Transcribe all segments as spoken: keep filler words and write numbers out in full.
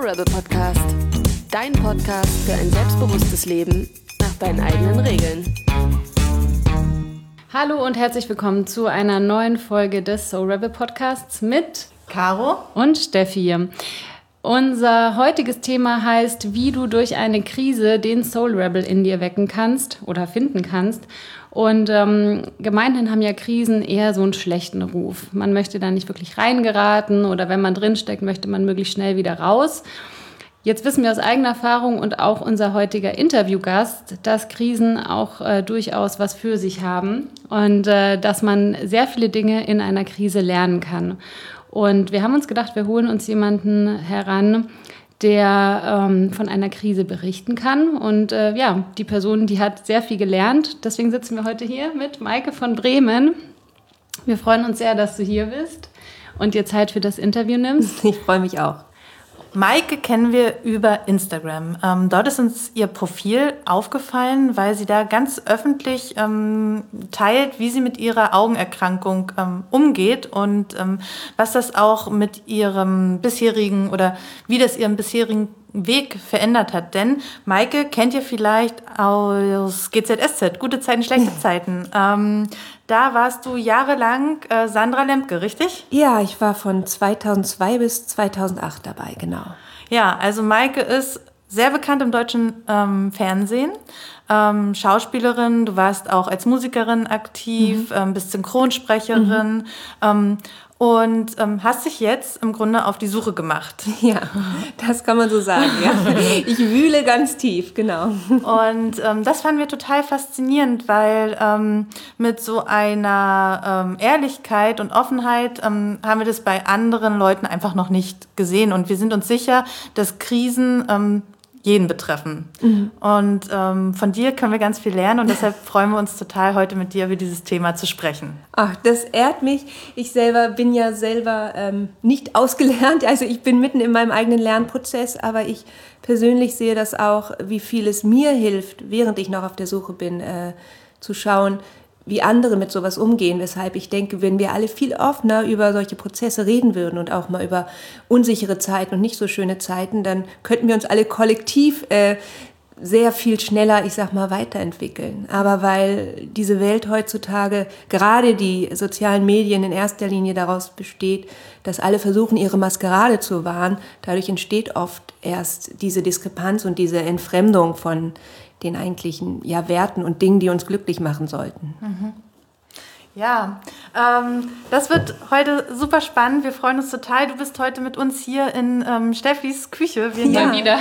Soul Rebel Podcast. Dein Podcast für ein selbstbewusstes Leben nach deinen eigenen Regeln. Hallo und herzlich willkommen zu einer neuen Folge des Soul Rebel Podcasts mit Caro und Steffi. Unser heutiges Thema heißt, wie du durch eine Krise den Soul Rebel in dir wecken kannst oder finden kannst. Und ähm, gemeinhin haben ja Krisen eher so einen schlechten Ruf. Man möchte da nicht wirklich reingeraten oder wenn man drinsteckt, möchte man möglichst schnell wieder raus. Jetzt wissen wir aus eigener Erfahrung und auch unser heutiger Interviewgast, dass Krisen auch äh, durchaus was für sich haben und äh, dass man sehr viele Dinge in einer Krise lernen kann. Und wir haben uns gedacht, wir holen uns jemanden heran, der ähm, von einer Krise berichten kann. Und äh, ja, die Person, die hat sehr viel gelernt. Deswegen sitzen wir heute hier mit Maike von Bremen. Wir freuen uns sehr, dass du hier bist und dir Zeit für das Interview nimmst. Ich freue mich auch. Maike kennen wir über Instagram. Ähm, dort ist uns ihr Profil aufgefallen, weil sie da ganz öffentlich ähm, teilt, wie sie mit ihrer Augenerkrankung ähm, umgeht und ähm, was das auch mit ihrem bisherigen oder wie das ihren bisherigen Weg verändert hat. Denn Maike kennt ihr vielleicht aus G Z S Z, gute Zeiten, schlechte Zeiten. Ähm, da warst du jahrelang äh, Sandra Lembke, richtig? Ja, ich war von zweitausendzwei bis zweitausendacht dabei, genau. Ja, also Maike ist sehr bekannt im deutschen ähm, Fernsehen. Ähm, Schauspielerin, du warst auch als Musikerin aktiv, mhm. ähm, bist Synchronsprecherin. Mhm. Ähm, Und ähm, hast dich jetzt im Grunde auf die Suche gemacht. Ja, das kann man so sagen, ja. Ich wühle ganz tief, genau. Und ähm, das fanden wir total faszinierend, weil ähm, mit so einer ähm, Ehrlichkeit und Offenheit ähm, haben wir das bei anderen Leuten einfach noch nicht gesehen. Und wir sind uns sicher, dass Krisen ähm, jeden betreffen. Mhm. Und ähm, von dir können wir ganz viel lernen und deshalb freuen wir uns total, heute mit dir über dieses Thema zu sprechen. Ach, das ehrt mich. Ich selber bin ja selber ähm, nicht ausgelernt, also ich bin mitten in meinem eigenen Lernprozess, aber ich persönlich sehe das auch, wie viel es mir hilft, während ich noch auf der Suche bin, äh, zu schauen, wie andere mit sowas umgehen, weshalb ich denke, wenn wir alle viel offener über solche Prozesse reden würden und auch mal über unsichere Zeiten und nicht so schöne Zeiten, dann könnten wir uns alle kollektiv äh, sehr viel schneller, ich sag mal, weiterentwickeln. Aber weil diese Welt heutzutage, gerade die sozialen Medien in erster Linie daraus besteht, dass alle versuchen, ihre Maskerade zu wahren, dadurch entsteht oft erst diese Diskrepanz und diese Entfremdung von den eigentlichen ja, Werten und Dingen, die uns glücklich machen sollten. Mhm. Ja, ähm, das wird heute super spannend. Wir freuen uns total. Du bist heute mit uns hier in ähm, Steffis Küche. Wir ja. nehmen wieder,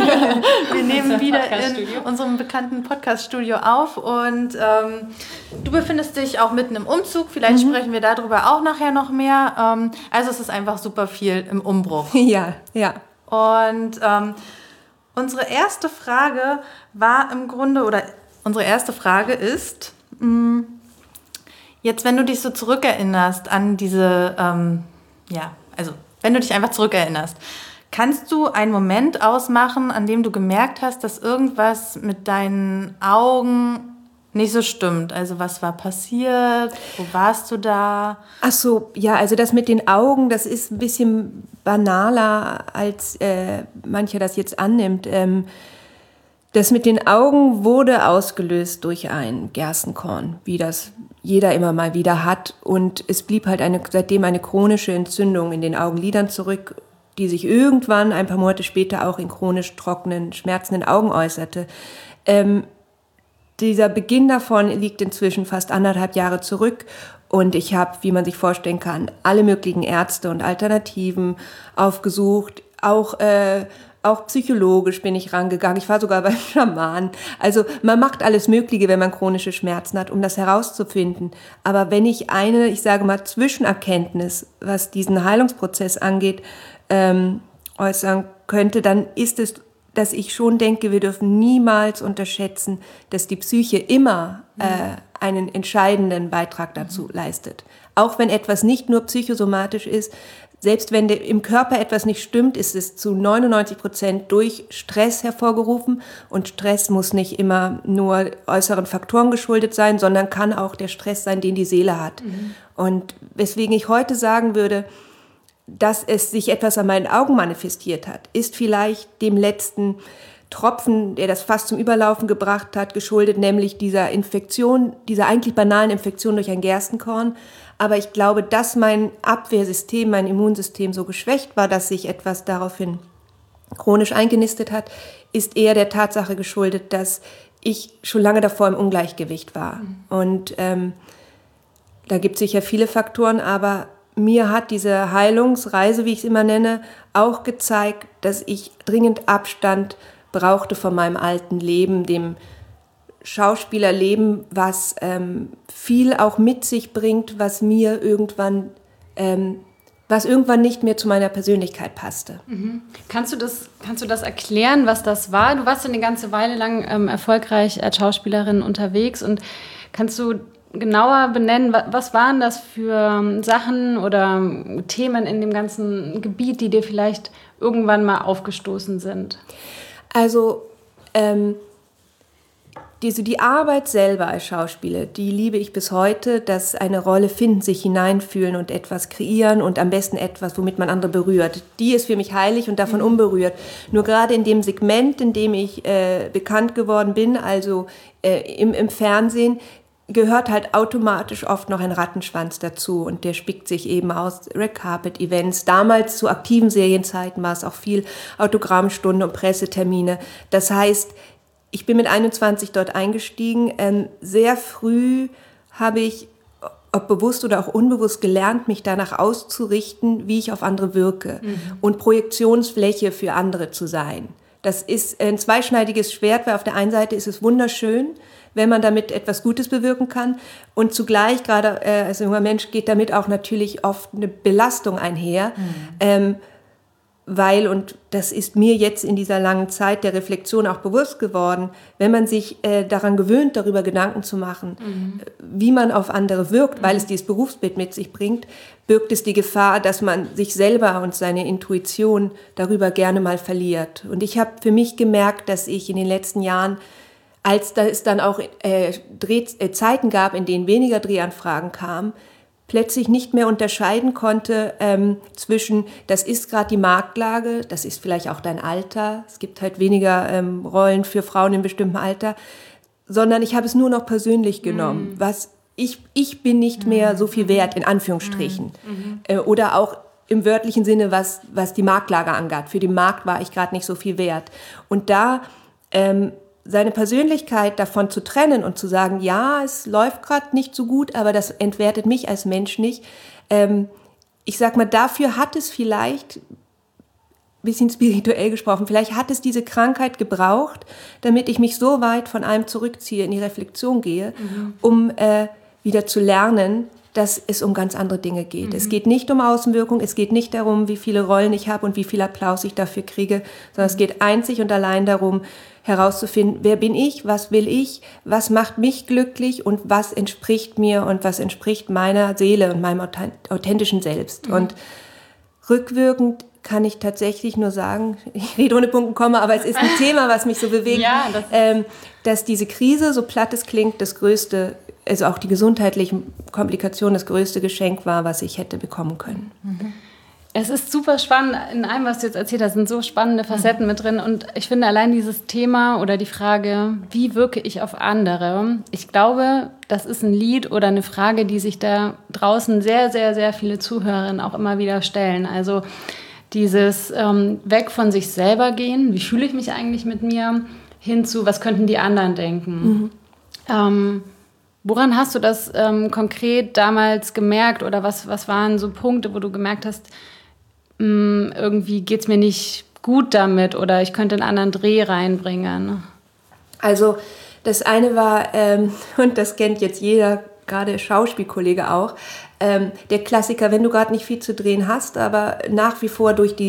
wir nehmen wieder in unserem bekannten Podcast-Studio auf. Und ähm, du befindest dich auch mitten im Umzug. Vielleicht mhm. sprechen wir darüber auch nachher noch mehr. Ähm, also es ist einfach super viel im Umbruch. Ja, ja. Und ähm, unsere erste Frage war im Grunde, oder unsere erste Frage ist, mh, jetzt, wenn du dich so zurückerinnerst an diese, ähm, ja, also wenn du dich einfach zurückerinnerst, kannst du einen Moment ausmachen, an dem du gemerkt hast, dass irgendwas mit deinen Augen nicht so stimmt? Also was war passiert? Wo warst du da? Ach so, ja, also das mit den Augen, das ist ein bisschen banaler, als äh, mancher das jetzt annimmt. Ähm, das mit den Augen wurde ausgelöst durch ein Gerstenkorn, wie das jeder immer mal wieder hat. Und es blieb halt eine, seitdem eine chronische Entzündung in den Augenlidern zurück, die sich irgendwann ein paar Monate später auch in chronisch trockenen, schmerzenden Augen äußerte. Ähm, Dieser Beginn davon liegt inzwischen fast anderthalb Jahre zurück und ich habe, wie man sich vorstellen kann, alle möglichen Ärzte und Alternativen aufgesucht. Auch, äh, auch psychologisch bin ich rangegangen. Ich war sogar beim Schamanen. Also man macht alles Mögliche, wenn man chronische Schmerzen hat, um das herauszufinden. Aber wenn ich eine, ich sage mal, Zwischenerkenntnis, was diesen Heilungsprozess angeht, ähm, äußern könnte, dann ist es, dass ich schon denke, wir dürfen niemals unterschätzen, dass die Psyche immer äh, einen entscheidenden Beitrag dazu leistet. Auch wenn etwas nicht nur psychosomatisch ist, selbst wenn de, im Körper etwas nicht stimmt, ist es zu neunundneunzig Prozent durch Stress hervorgerufen. Und Stress muss nicht immer nur äußeren Faktoren geschuldet sein, sondern kann auch der Stress sein, den die Seele hat. Mhm. Und weswegen ich heute sagen würde, dass es sich etwas an meinen Augen manifestiert hat, ist vielleicht dem letzten Tropfen, der das fast zum Überlaufen gebracht hat, geschuldet, nämlich dieser Infektion, dieser eigentlich banalen Infektion durch ein Gerstenkorn. Aber ich glaube, dass mein Abwehrsystem, mein Immunsystem so geschwächt war, dass sich etwas daraufhin chronisch eingenistet hat, ist eher der Tatsache geschuldet, dass ich schon lange davor im Ungleichgewicht war. Mhm. Und ähm, da gibt es sicher viele Faktoren, aber mir hat diese Heilungsreise, wie ich es immer nenne, auch gezeigt, dass ich dringend Abstand brauchte von meinem alten Leben, dem Schauspielerleben, was ähm, viel auch mit sich bringt, was mir irgendwann, ähm, was irgendwann nicht mehr zu meiner Persönlichkeit passte. Mhm. Kannst du das, kannst du das erklären, was das war? Du warst ja eine ganze Weile lang ähm, erfolgreich als Schauspielerin unterwegs und kannst du genauer benennen, was waren das für Sachen oder Themen in dem ganzen Gebiet, die dir vielleicht irgendwann mal aufgestoßen sind? Also ähm, diese, die Arbeit selber als Schauspieler, die liebe ich bis heute, dass eine Rolle finden, sich hineinfühlen und etwas kreieren und am besten etwas, womit man andere berührt. Die ist für mich heilig und davon mhm. unberührt. Nur gerade in dem Segment, in dem ich äh, bekannt geworden bin, also äh, im, im Fernsehen, gehört halt automatisch oft noch ein Rattenschwanz dazu und der spickt sich eben aus Red Carpet Events. Damals zu aktiven Serienzeiten war es auch viel Autogrammstunde und Pressetermine. Das heißt, ich bin mit einundzwanzig dort eingestiegen. Ähm, sehr früh habe ich, ob bewusst oder auch unbewusst, gelernt, mich danach auszurichten, wie ich auf andere wirke mhm. und Projektionsfläche für andere zu sein. Das ist ein zweischneidiges Schwert, weil auf der einen Seite ist es wunderschön, wenn man damit etwas Gutes bewirken kann. Und zugleich, gerade äh, als junger Mensch, geht damit auch natürlich oft eine Belastung einher. Mhm. Ähm, weil, und das ist mir jetzt in dieser langen Zeit der Reflexion auch bewusst geworden, wenn man sich äh, daran gewöhnt, darüber Gedanken zu machen, mhm. wie man auf andere wirkt, mhm. weil es dieses Berufsbild mit sich bringt, birgt es die Gefahr, dass man sich selber und seine Intuition darüber gerne mal verliert. Und ich habe für mich gemerkt, dass ich in den letzten Jahren, als da es dann auch äh, Dreh, äh, Zeiten gab, in denen weniger Drehanfragen kamen, plötzlich nicht mehr unterscheiden konnte ähm, zwischen, das ist gerade die Marktlage, das ist vielleicht auch dein Alter, es gibt halt weniger ähm, Rollen für Frauen in bestimmtem Alter, sondern ich habe es nur noch persönlich genommen, mm. was ich, ich bin nicht mm. mehr so viel wert, in Anführungsstrichen. Mm. Äh, oder auch im wörtlichen Sinne, was, was die Marktlage angeht. Für den Markt war ich gerade nicht so viel wert. Und da ähm, seine Persönlichkeit davon zu trennen und zu sagen, ja, es läuft gerade nicht so gut, aber das entwertet mich als Mensch nicht. Ähm, ich sag mal, dafür hat es vielleicht, bisschen spirituell gesprochen, vielleicht hat es diese Krankheit gebraucht, damit ich mich so weit von allem zurückziehe, in die Reflexion gehe, mhm. um äh, wieder zu lernen, dass es um ganz andere Dinge geht. Mhm. Es geht nicht um Außenwirkung, es geht nicht darum, wie viele Rollen ich habe und wie viel Applaus ich dafür kriege, sondern es geht einzig und allein darum, herauszufinden, wer bin ich, was will ich, was macht mich glücklich und was entspricht mir und was entspricht meiner Seele und meinem authentischen Selbst. Mhm. Und rückwirkend kann ich tatsächlich nur sagen, ich rede ohne Punkt und Komma, aber es ist ein Thema, was mich so bewegt, ja, das ähm, dass diese Krise, so platt es klingt, das größte, also auch die gesundheitlichen Komplikationen, das größte Geschenk war, was ich hätte bekommen können. Mhm. Es ist super spannend, in allem, was du jetzt erzählt hast, sind so spannende Facetten mit drin. Und ich finde allein dieses Thema oder die Frage, wie wirke ich auf andere? Ich glaube, das ist ein Lied oder eine Frage, die sich da draußen sehr, sehr, sehr viele Zuhörerinnen auch immer wieder stellen. Also dieses ähm, weg von sich selber gehen, wie fühle ich mich eigentlich mit mir, hin zu, was könnten die anderen denken? Mhm. Ähm, woran hast du das ähm, konkret damals gemerkt oder was, was waren so Punkte, wo du gemerkt hast, irgendwie geht es mir nicht gut damit oder ich könnte einen anderen Dreh reinbringen? Also das eine war, ähm, und das kennt jetzt jeder, gerade Schauspielkollege auch, ähm, der Klassiker, wenn du gerade nicht viel zu drehen hast, aber nach wie vor durch die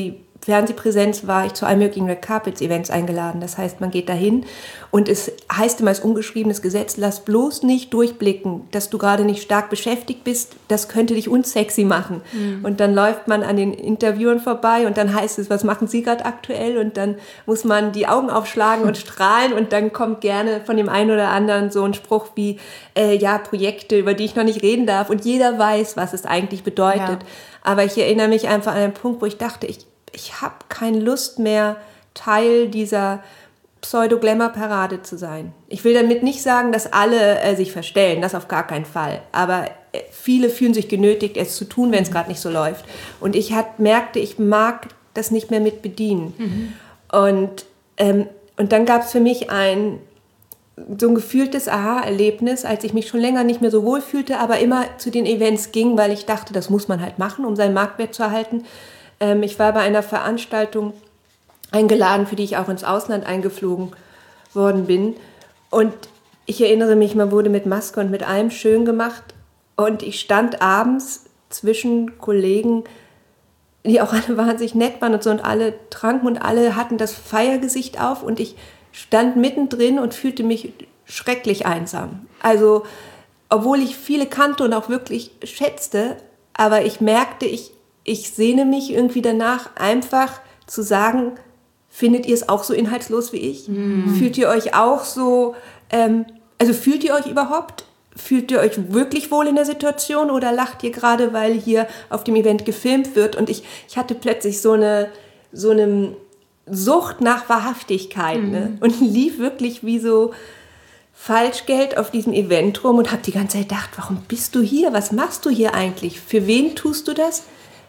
Fernsehpräsenz war ich zu allen möglichen Red Carpets Events eingeladen. Das heißt, man geht dahin und es heißt immer als ungeschriebenes Gesetz, lass bloß nicht durchblicken, dass du gerade nicht stark beschäftigt bist, das könnte dich unsexy machen. Mhm. Und dann läuft man an den Interviewern vorbei und dann heißt es, was machen Sie gerade aktuell? Und dann muss man die Augen aufschlagen und strahlen und dann kommt gerne von dem einen oder anderen so ein Spruch wie, äh, ja, Projekte, über die ich noch nicht reden darf und jeder weiß, was es eigentlich bedeutet. Ja. Aber ich erinnere mich einfach an einen Punkt, wo ich dachte, ich Ich habe keine Lust mehr, Teil dieser Pseudo-Glamour-Parade zu sein. Ich will damit nicht sagen, dass alle äh, sich verstellen, das auf gar keinen Fall. Aber äh, viele fühlen sich genötigt, es zu tun, wenn es gerade nicht so läuft. Und ich hat, merkte, ich mag das nicht mehr mit bedienen. Mhm. Und, ähm, und dann gab es für mich ein so ein gefühltes Aha-Erlebnis, als ich mich schon länger nicht mehr so wohl fühlte, aber immer zu den Events ging, weil ich dachte, das muss man halt machen, um seinen Marktwert zu erhalten. Ich war bei einer Veranstaltung eingeladen, für die ich auch ins Ausland eingeflogen worden bin. Und ich erinnere mich, man wurde mit Maske und mit allem schön gemacht. Und ich stand abends zwischen Kollegen, die auch alle wahnsinnig nett waren und so. Und alle tranken und alle hatten das Feiergesicht auf. Und ich stand mittendrin und fühlte mich schrecklich einsam. Also, obwohl ich viele kannte und auch wirklich schätzte, aber ich merkte, ich Ich sehne mich irgendwie danach, einfach zu sagen, findet ihr es auch so inhaltslos wie ich? Mm. Fühlt ihr euch auch so, ähm, also fühlt ihr euch überhaupt? Fühlt ihr euch wirklich wohl in der Situation oder lacht ihr gerade, weil hier auf dem Event gefilmt wird? Und ich, ich hatte plötzlich so eine, so eine Sucht nach Wahrhaftigkeit, mm. ne? Und lief wirklich wie so Falschgeld auf diesem Event rum und habe die ganze Zeit gedacht, warum bist du hier? Was machst du hier eigentlich? Für wen tust du das?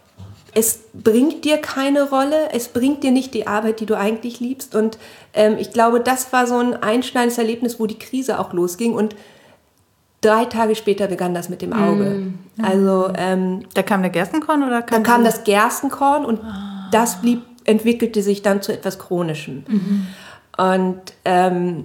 Es bringt dir keine Rolle, es bringt dir nicht die Arbeit, die du eigentlich liebst. Und ähm, ich glaube, das war so ein einschneidendes Erlebnis, wo die Krise auch losging. Und drei Tage später begann das mit dem Auge. Mm. Also, ähm, da kam der Gerstenkorn? Oder kam dann kam das Gerstenkorn und ah. das blieb, entwickelte sich dann zu etwas Chronischem. Mhm. Und ähm,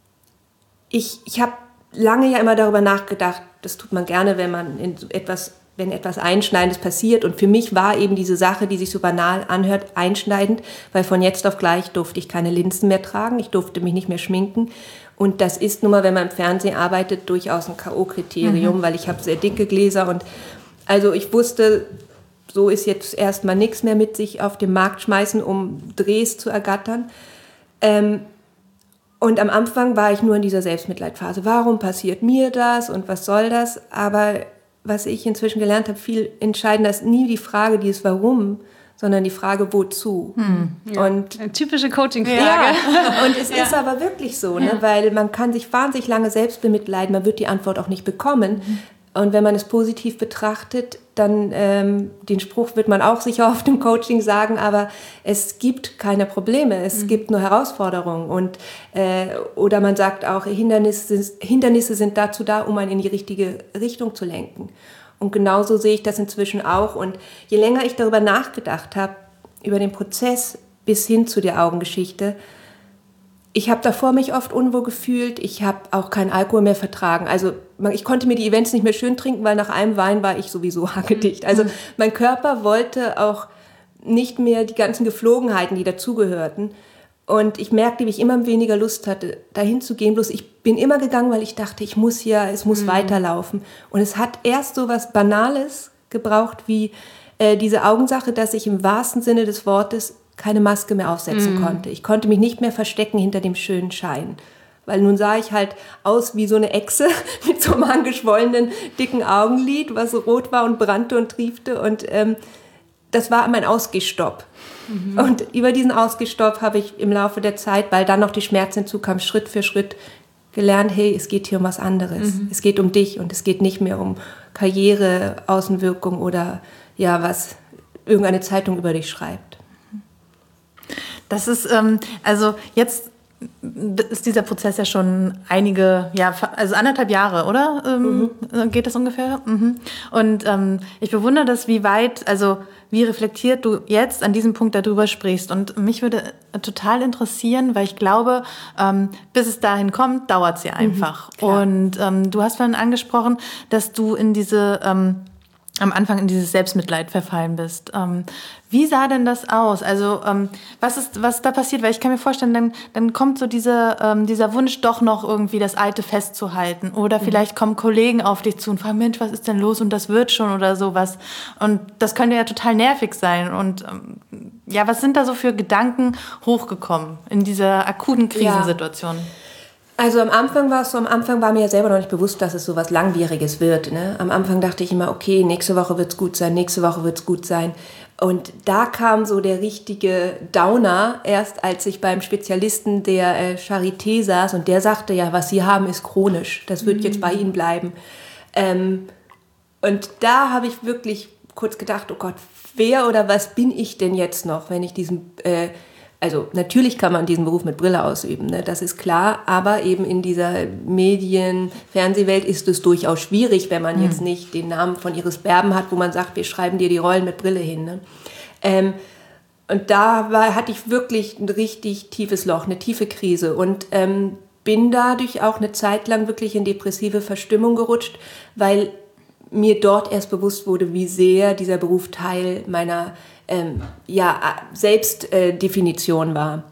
ich, ich habe lange ja immer darüber nachgedacht, das tut man gerne, wenn man in so etwas... wenn etwas Einschneidendes passiert. Und für mich war eben diese Sache, die sich so banal anhört, einschneidend, weil von jetzt auf gleich durfte ich keine Linsen mehr tragen, ich durfte mich nicht mehr schminken. Und das ist nun mal, wenn man im Fernsehen arbeitet, durchaus ein K O-Kriterium, mhm. weil ich habe sehr dicke Gläser. Und also ich wusste, so ist jetzt erstmal nichts mehr mit sich auf den Markt schmeißen, um Drehs zu ergattern. Ähm, und am Anfang war ich nur in dieser Selbstmitleidphase. Warum passiert mir das und was soll das? Aber was ich inzwischen gelernt habe, viel entscheidender ist nie die Frage, die ist warum, sondern die Frage, wozu. Hm, ja. Und eine typische Coaching-Frage. Ja. Und es ja. ist aber wirklich so, ne? Ja. Weil man kann sich wahnsinnig lange selbst bemitleiden, man wird die Antwort auch nicht bekommen. Mhm. Und wenn man es positiv betrachtet, dann ähm, den Spruch wird man auch sicher oft im Coaching sagen, aber es gibt keine Probleme, es mhm. gibt nur Herausforderungen. Und, äh, oder man sagt auch, Hindernisse, Hindernisse sind dazu da, um einen in die richtige Richtung zu lenken. Und genauso sehe ich das inzwischen auch. Und je länger ich darüber nachgedacht habe, über den Prozess bis hin zu der Augengeschichte, ich habe davor mich oft unwohl gefühlt, ich habe auch keinen Alkohol mehr vertragen. Also ich konnte mir die Events nicht mehr schön trinken, weil nach einem Wein war ich sowieso hagedicht. Also mein Körper wollte auch nicht mehr die ganzen Geflogenheiten, die dazugehörten. Und ich merkte, wie ich immer weniger Lust hatte, dahin zu gehen. Bloß ich bin immer gegangen, weil ich dachte, ich muss hier, es muss mhm. weiterlaufen. Und es hat erst so was Banales gebraucht, wie äh, diese Augensache, dass ich im wahrsten Sinne des Wortes keine Maske mehr aufsetzen mm. konnte. Ich konnte mich nicht mehr verstecken hinter dem schönen Schein. Weil nun sah ich halt aus wie so eine Echse mit so einem angeschwollenen, dicken Augenlid, was so rot war und brannte und triefte. Und ähm, das war mein Ausgehstopp. Mhm. Und über diesen Ausgehstopp habe ich im Laufe der Zeit, weil dann noch die Schmerzen hinzukamen, Schritt für Schritt gelernt, hey, es geht hier um was anderes. Mhm. Es geht um dich und es geht nicht mehr um Karriere, Außenwirkung oder ja, was irgendeine Zeitung über dich schreibt. Das ist, ähm, also jetzt ist dieser Prozess ja schon einige, ja, also anderthalb Jahre, oder? Ähm, mhm. Geht das ungefähr? Mhm. Und ähm, ich bewundere das, wie weit, also wie reflektiert du jetzt an diesem Punkt darüber sprichst. Und mich würde total interessieren, weil ich glaube, ähm, bis es dahin kommt, dauert es ja einfach. Mhm, und ähm, du hast vorhin angesprochen, dass du in diese... Ähm, am Anfang in dieses Selbstmitleid verfallen bist. Ähm, wie sah denn das aus? Also ähm, was ist, was da passiert? Weil ich kann mir vorstellen, dann, dann kommt so diese, ähm, dieser Wunsch, doch noch irgendwie das Alte festzuhalten. Oder mhm. vielleicht kommen Kollegen auf dich zu und fragen, Mensch, was ist denn los? Und das wird schon oder sowas. Und das könnte ja total nervig sein. Und ähm, ja, was sind da so für Gedanken hochgekommen in dieser akuten Krisensituation? Ja. Also am Anfang war es so, am Anfang war mir ja selber noch nicht bewusst, dass es so was Langwieriges wird. Ne? Am Anfang dachte ich immer, okay, nächste Woche wird's gut sein, nächste Woche wird's gut sein. Und da kam so der richtige Downer, erst als ich beim Spezialisten der äh, Charité saß und der sagte, ja, was Sie haben, ist chronisch, das wird mhm. jetzt bei Ihnen bleiben. Ähm, und da habe ich wirklich kurz gedacht, oh Gott, wer oder was bin ich denn jetzt noch, wenn ich diesen... Äh, Also natürlich kann man diesen Beruf mit Brille ausüben, ne? Das ist klar, aber eben in dieser Medien-, Fernsehwelt ist es durchaus schwierig, wenn man mhm. jetzt nicht den Namen von Iris Berben hat, wo man sagt, wir schreiben dir die Rollen mit Brille hin. Ne? Ähm, und da war, hatte ich wirklich ein richtig tiefes Loch, eine tiefe Krise und ähm, bin dadurch auch eine Zeit lang wirklich in depressive Verstimmung gerutscht, weil mir dort erst bewusst wurde, wie sehr dieser Beruf Teil meiner ähm, ja, Selbstdefinition äh, war.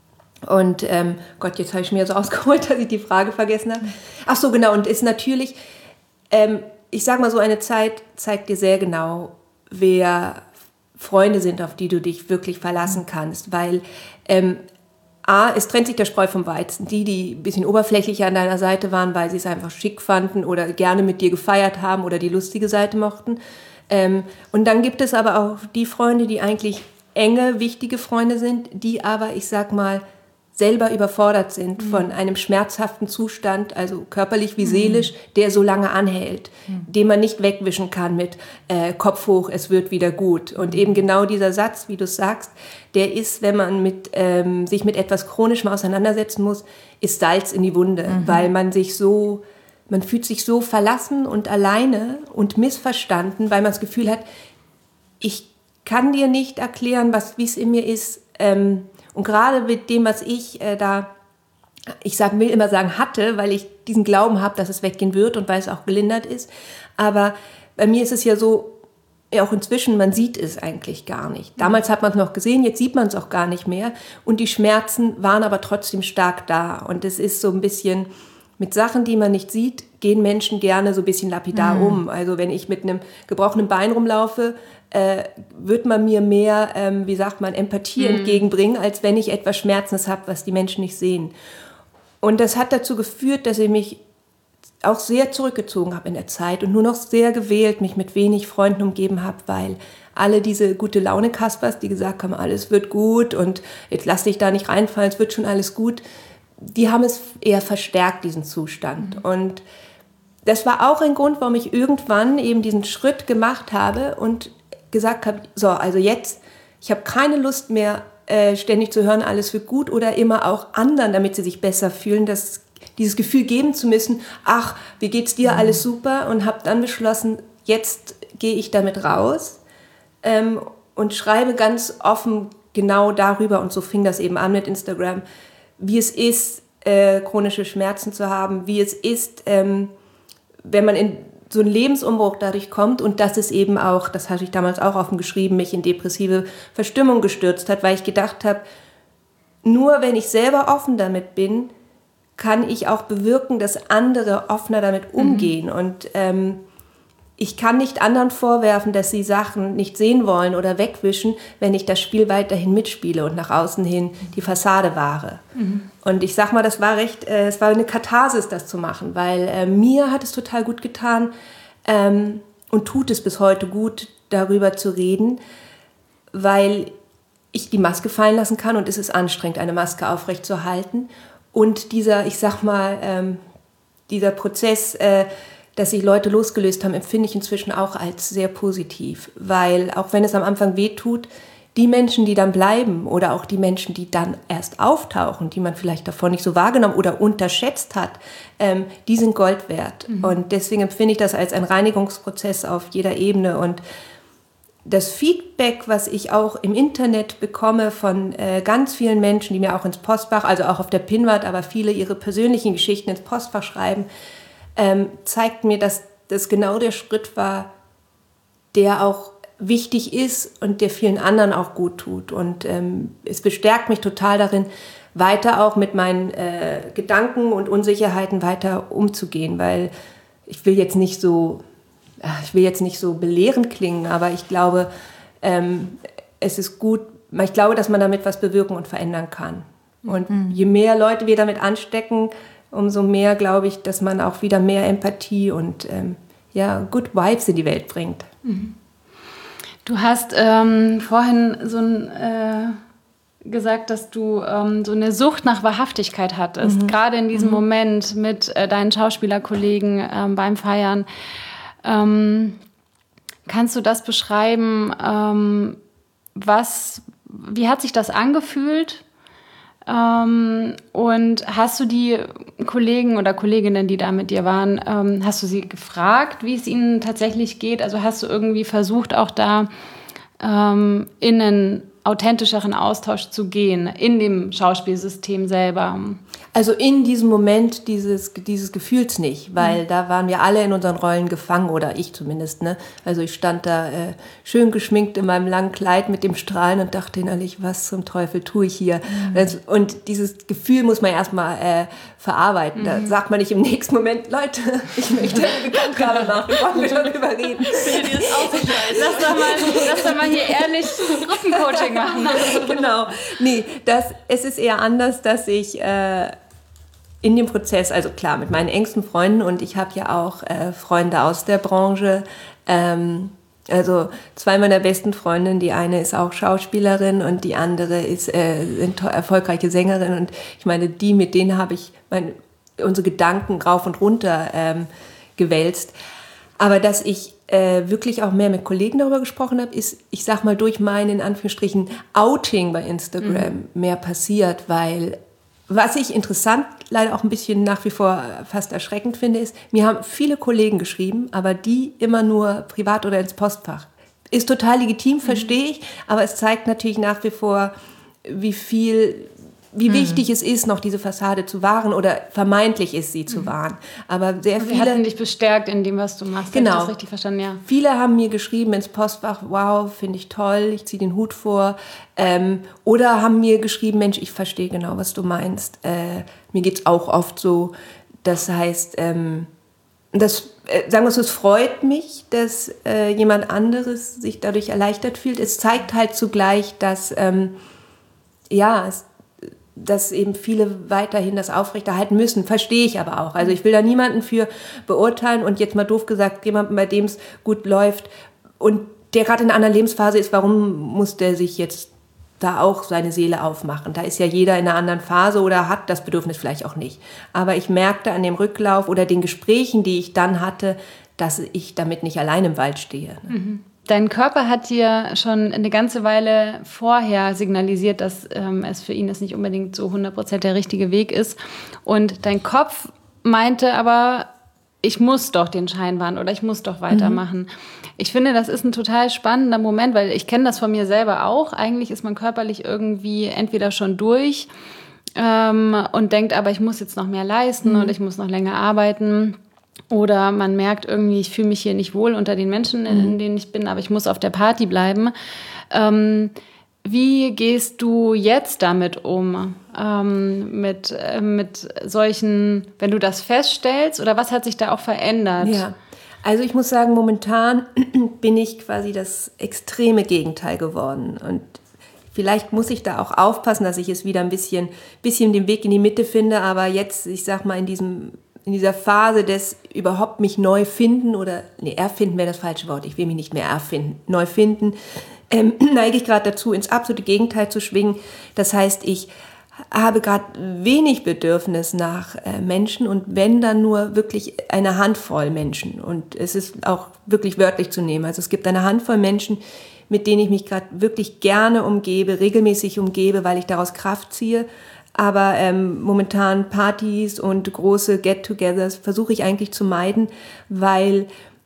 Und ähm, Gott, jetzt habe ich mir so ausgeholt, dass ich die Frage vergessen habe. Ach so, genau, und ist natürlich, ähm, ich sage mal so, eine Zeit zeigt dir sehr genau, wer Freunde sind, auf die du dich wirklich verlassen kannst, weil ähm, A, es trennt sich der Spreu vom Weizen. Die, die ein bisschen oberflächlicher an deiner Seite waren, weil sie es einfach schick fanden oder gerne mit dir gefeiert haben oder die lustige Seite mochten. Ähm, und dann gibt es aber auch die Freunde, die eigentlich enge, wichtige Freunde sind, die aber, ich sag mal, selber überfordert sind mhm. von einem schmerzhaften Zustand, also körperlich wie seelisch, mhm. der so lange anhält, mhm. den man nicht wegwischen kann mit äh, Kopf hoch, es wird wieder gut. Und eben genau dieser Satz, wie du sagst, der ist, wenn man mit, ähm, sich mit etwas Chronischem auseinandersetzen muss, ist Salz in die Wunde, mhm. weil man sich so, man fühlt sich so verlassen und alleine und missverstanden, weil man das Gefühl hat, ich kann dir nicht erklären, was, wie es in mir ist, ähm, und gerade mit dem, was ich äh, da, ich sag, will immer sagen, hatte, weil ich diesen Glauben habe, dass es weggehen wird und weil es auch gelindert ist. Aber bei mir ist es ja so, ja auch inzwischen, man sieht es eigentlich gar nicht. Damals hat man es noch gesehen, jetzt sieht man es auch gar nicht mehr. Und die Schmerzen waren aber trotzdem stark da. Und es ist so ein bisschen, mit Sachen, die man nicht sieht, gehen Menschen gerne so ein bisschen lapidar mhm. um. Also wenn ich mit einem gebrochenen Bein rumlaufe, äh, wird man mir mehr, ähm, wie sagt man, Empathie mhm. entgegenbringen, als wenn ich etwas Schmerzens habe, was die Menschen nicht sehen. Und das hat dazu geführt, dass ich mich auch sehr zurückgezogen habe in der Zeit und nur noch sehr gewählt mich mit wenig Freunden umgeben habe, weil alle diese gute Laune Kaspers, die gesagt haben, alles wird gut und jetzt lass dich da nicht reinfallen, es wird schon alles gut, die haben es eher verstärkt, diesen Zustand. Mhm. Und das war auch ein Grund, warum ich irgendwann eben diesen Schritt gemacht habe und gesagt habe, so, also jetzt, ich habe keine Lust mehr, äh, ständig zu hören, alles wird gut oder immer auch anderen, damit sie sich besser fühlen, das, dieses Gefühl geben zu müssen, ach, wie geht's dir, mhm. alles super, und habe dann beschlossen, jetzt gehe ich damit raus ähm, und schreibe ganz offen genau darüber, und so fing das eben an mit Instagram, wie es ist, äh, chronische Schmerzen zu haben, wie es ist, ähm, wenn man in so einen Lebensumbruch dadurch kommt, und dass es eben auch, das hatte ich damals auch offen geschrieben, mich in depressive Verstimmung gestürzt hat, weil ich gedacht habe, nur wenn ich selber offen damit bin, kann ich auch bewirken, dass andere offener damit umgehen. Mhm. Und ähm, ich kann nicht anderen vorwerfen, dass sie Sachen nicht sehen wollen oder wegwischen, wenn ich das Spiel weiterhin mitspiele und nach außen hin die Fassade wahre. Mhm. Und ich sag mal, das war recht, äh, es war eine Katharsis, das zu machen, weil äh, mir hat es total gut getan ähm, und tut es bis heute gut, darüber zu reden, weil ich die Maske fallen lassen kann, und es ist anstrengend, eine Maske aufrechtzuerhalten. Und dieser, ich sag mal, ähm, dieser Prozess, äh, dass sich Leute losgelöst haben, empfinde ich inzwischen auch als sehr positiv. Weil, auch wenn es am Anfang wehtut, die Menschen, die dann bleiben oder auch die Menschen, die dann erst auftauchen, die man vielleicht davor nicht so wahrgenommen oder unterschätzt hat, ähm, die sind Gold wert. Mhm. Und deswegen empfinde ich das als einen Reinigungsprozess auf jeder Ebene. Und das Feedback, was ich auch im Internet bekomme von äh, ganz vielen Menschen, die mir auch ins Postfach, also auch auf der Pinwand, aber viele ihre persönlichen Geschichten ins Postfach schreiben, Ähm, zeigt mir, dass das genau der Schritt war, der auch wichtig ist und der vielen anderen auch gut tut. Und ähm, es bestärkt mich total darin, weiter auch mit meinen äh, Gedanken und Unsicherheiten weiter umzugehen, weil ich will jetzt nicht so, ich will jetzt nicht so belehrend klingen, aber ich glaube, ähm, es ist gut, ich glaube, dass man damit was bewirken und verändern kann. Und mhm. je mehr Leute wir damit anstecken, umso mehr glaube ich, dass man auch wieder mehr Empathie und ähm, ja, Good Vibes in die Welt bringt. Mhm. Du hast ähm, vorhin so ein, äh, gesagt, dass du ähm, so eine Sucht nach Wahrhaftigkeit hattest, mhm. gerade in diesem mhm. Moment mit äh, deinen Schauspielerkollegen ähm, beim Feiern. Ähm, kannst du das beschreiben? Ähm, was, wie hat sich das angefühlt? Ähm, und hast du die Kollegen oder Kolleginnen, die da mit dir waren, ähm, hast du sie gefragt, wie es ihnen tatsächlich geht? Also hast du irgendwie versucht, auch da ähm, in einen authentischeren Austausch zu gehen, in dem Schauspielsystem selber? Also in diesem Moment dieses, dieses Gefühls nicht, weil mhm. da waren wir alle in unseren Rollen gefangen, oder ich zumindest. Ne? Also ich stand da äh, schön geschminkt in meinem langen Kleid mit dem Strahlen und dachte innerlich, was zum Teufel tue ich hier? Mhm. Also, und dieses Gefühl muss man erstmal äh, verarbeiten. Mhm. Da sagt man nicht im nächsten Moment, Leute, ich möchte eine Bekanntgabe machen, wollen wir darüber reden. Lass doch mal, lass doch mal hier ehrlich Gruppencoaching machen. Genau. Nee, das, es ist eher anders, dass ich äh, in dem Prozess, also klar, mit meinen engsten Freunden, und ich habe ja auch äh, Freunde aus der Branche, ähm, also zwei meiner besten Freundinnen, die eine ist auch Schauspielerin und die andere ist äh, eine erfolgreiche Sängerin, und ich meine, die, mit denen habe ich meine, unsere Gedanken rauf und runter ähm, gewälzt. Aber dass ich äh, wirklich auch mehr mit Kollegen darüber gesprochen habe, ist, ich sag mal, durch mein, in Anführungsstrichen, Outing bei Instagram mhm. mehr passiert, weil was ich interessant, leider auch ein bisschen nach wie vor fast erschreckend finde, ist, mir haben viele Kollegen geschrieben, aber die immer nur privat oder ins Postfach. Ist total legitim, mhm. verstehe ich, aber es zeigt natürlich nach wie vor, wie viel, wie mhm. wichtig es ist, noch diese Fassade zu wahren, oder vermeintlich ist, sie zu mhm. wahren. Aber sehr und viele... Sie hatten dich bestärkt in dem, was du machst. Genau. Habe ich das richtig verstanden? Ja. Viele haben mir geschrieben ins Postfach, wow, finde ich toll, ich ziehe den Hut vor. Ähm, oder haben mir geschrieben, Mensch, ich verstehe genau, was du meinst. Äh, mir geht's auch oft so. Das heißt, ähm, das, äh, sagen wir so, es freut mich, dass äh, jemand anderes sich dadurch erleichtert fühlt. Es zeigt halt zugleich, dass, ähm, ja, es, dass eben viele weiterhin das aufrechterhalten müssen. Verstehe ich aber auch. Also ich will da niemanden für beurteilen, und jetzt mal doof gesagt, jemanden, bei dem es gut läuft und der gerade in einer anderen Lebensphase ist, warum muss der sich jetzt da auch seine Seele aufmachen? Da ist ja jeder in einer anderen Phase oder hat das Bedürfnis vielleicht auch nicht. Aber ich merkte an dem Rücklauf oder den Gesprächen, die ich dann hatte, dass ich damit nicht allein im Wald stehe. Mhm. Dein Körper hat dir schon eine ganze Weile vorher signalisiert, dass ähm, es für ihn das nicht unbedingt so hundert Prozent der richtige Weg ist. Und dein Kopf meinte aber, ich muss doch den Schein wahren oder ich muss doch weitermachen. Mhm. Ich finde, das ist ein total spannender Moment, weil ich kenne das von mir selber auch. Eigentlich ist man körperlich irgendwie entweder schon durch ähm, und denkt, aber ich muss jetzt noch mehr leisten mhm. und ich muss noch länger arbeiten. Oder man merkt irgendwie, ich fühle mich hier nicht wohl unter den Menschen, in, in denen ich bin, aber ich muss auf der Party bleiben. Ähm, wie gehst du jetzt damit um? Ähm, mit, äh, mit solchen, wenn du das feststellst, oder was hat sich da auch verändert? Ja, also ich muss sagen, momentan bin ich quasi das extreme Gegenteil geworden. Und vielleicht muss ich da auch aufpassen, dass ich es wieder ein bisschen, bisschen den Weg in die Mitte finde. Aber jetzt, ich sag mal, in diesem in dieser Phase des überhaupt mich neu finden oder, nee, erfinden wäre das falsche Wort, ich will mich nicht mehr erfinden, neu finden, ähm, neige ich gerade dazu, ins absolute Gegenteil zu schwingen. Das heißt, ich habe gerade wenig Bedürfnis nach äh, Menschen, und wenn, dann nur wirklich eine Handvoll Menschen. Und es ist auch wirklich wörtlich zu nehmen. Also es gibt eine Handvoll Menschen, mit denen ich mich gerade wirklich gerne umgebe, regelmäßig umgebe, weil ich daraus Kraft ziehe. Aber ähm, momentan Partys und große Get-togethers versuche ich eigentlich zu meiden, weil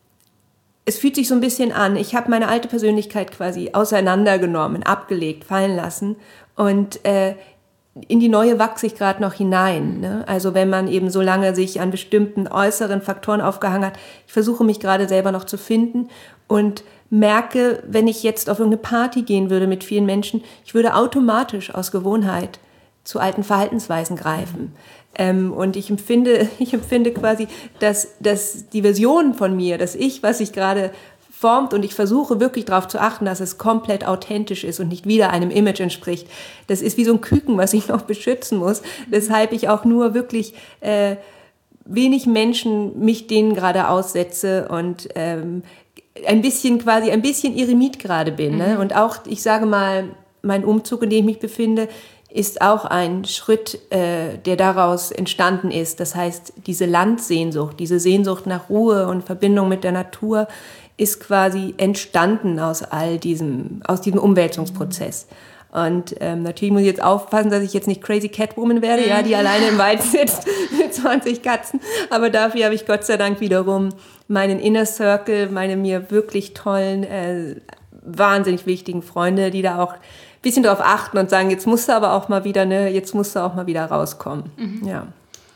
es fühlt sich so ein bisschen an, ich habe meine alte Persönlichkeit quasi auseinandergenommen, abgelegt, fallen lassen, und äh, in die neue wachse ich gerade noch hinein. Ne? Also wenn man eben so lange sich an bestimmten äußeren Faktoren aufgehangen hat, ich versuche mich gerade selber noch zu finden und merke, wenn ich jetzt auf irgendeine Party gehen würde mit vielen Menschen, ich würde automatisch aus Gewohnheit zu alten Verhaltensweisen greifen. Ähm, und ich empfinde, ich empfinde quasi, dass, dass die Version von mir, das Ich, was ich gerade formt, und ich versuche wirklich darauf zu achten, dass es komplett authentisch ist und nicht wieder einem Image entspricht. Das ist wie so ein Küken, was ich noch beschützen muss, weshalb ich auch nur wirklich äh, wenig Menschen mich denen gerade aussetze und ähm, ein bisschen quasi, ein bisschen Eremit gerade bin. Ne? Und auch, ich sage mal, mein Umzug, in dem ich mich befinde, ist auch ein Schritt, äh, der daraus entstanden ist. Das heißt, diese Landsehnsucht, diese Sehnsucht nach Ruhe und Verbindung mit der Natur ist quasi entstanden aus all diesem, aus diesem Umwälzungsprozess. Und ähm, natürlich muss ich jetzt aufpassen, dass ich jetzt nicht Crazy Catwoman werde, ja, die alleine im Wald sitzt mit zwanzig Katzen. Aber dafür habe ich Gott sei Dank wiederum meinen Inner Circle, meine mir wirklich tollen, äh, wahnsinnig wichtigen Freunde, die da auch ein bisschen drauf achten und sagen, jetzt musst du aber auch mal wieder, ne, jetzt musst du auch mal wieder rauskommen. Mhm. Ja.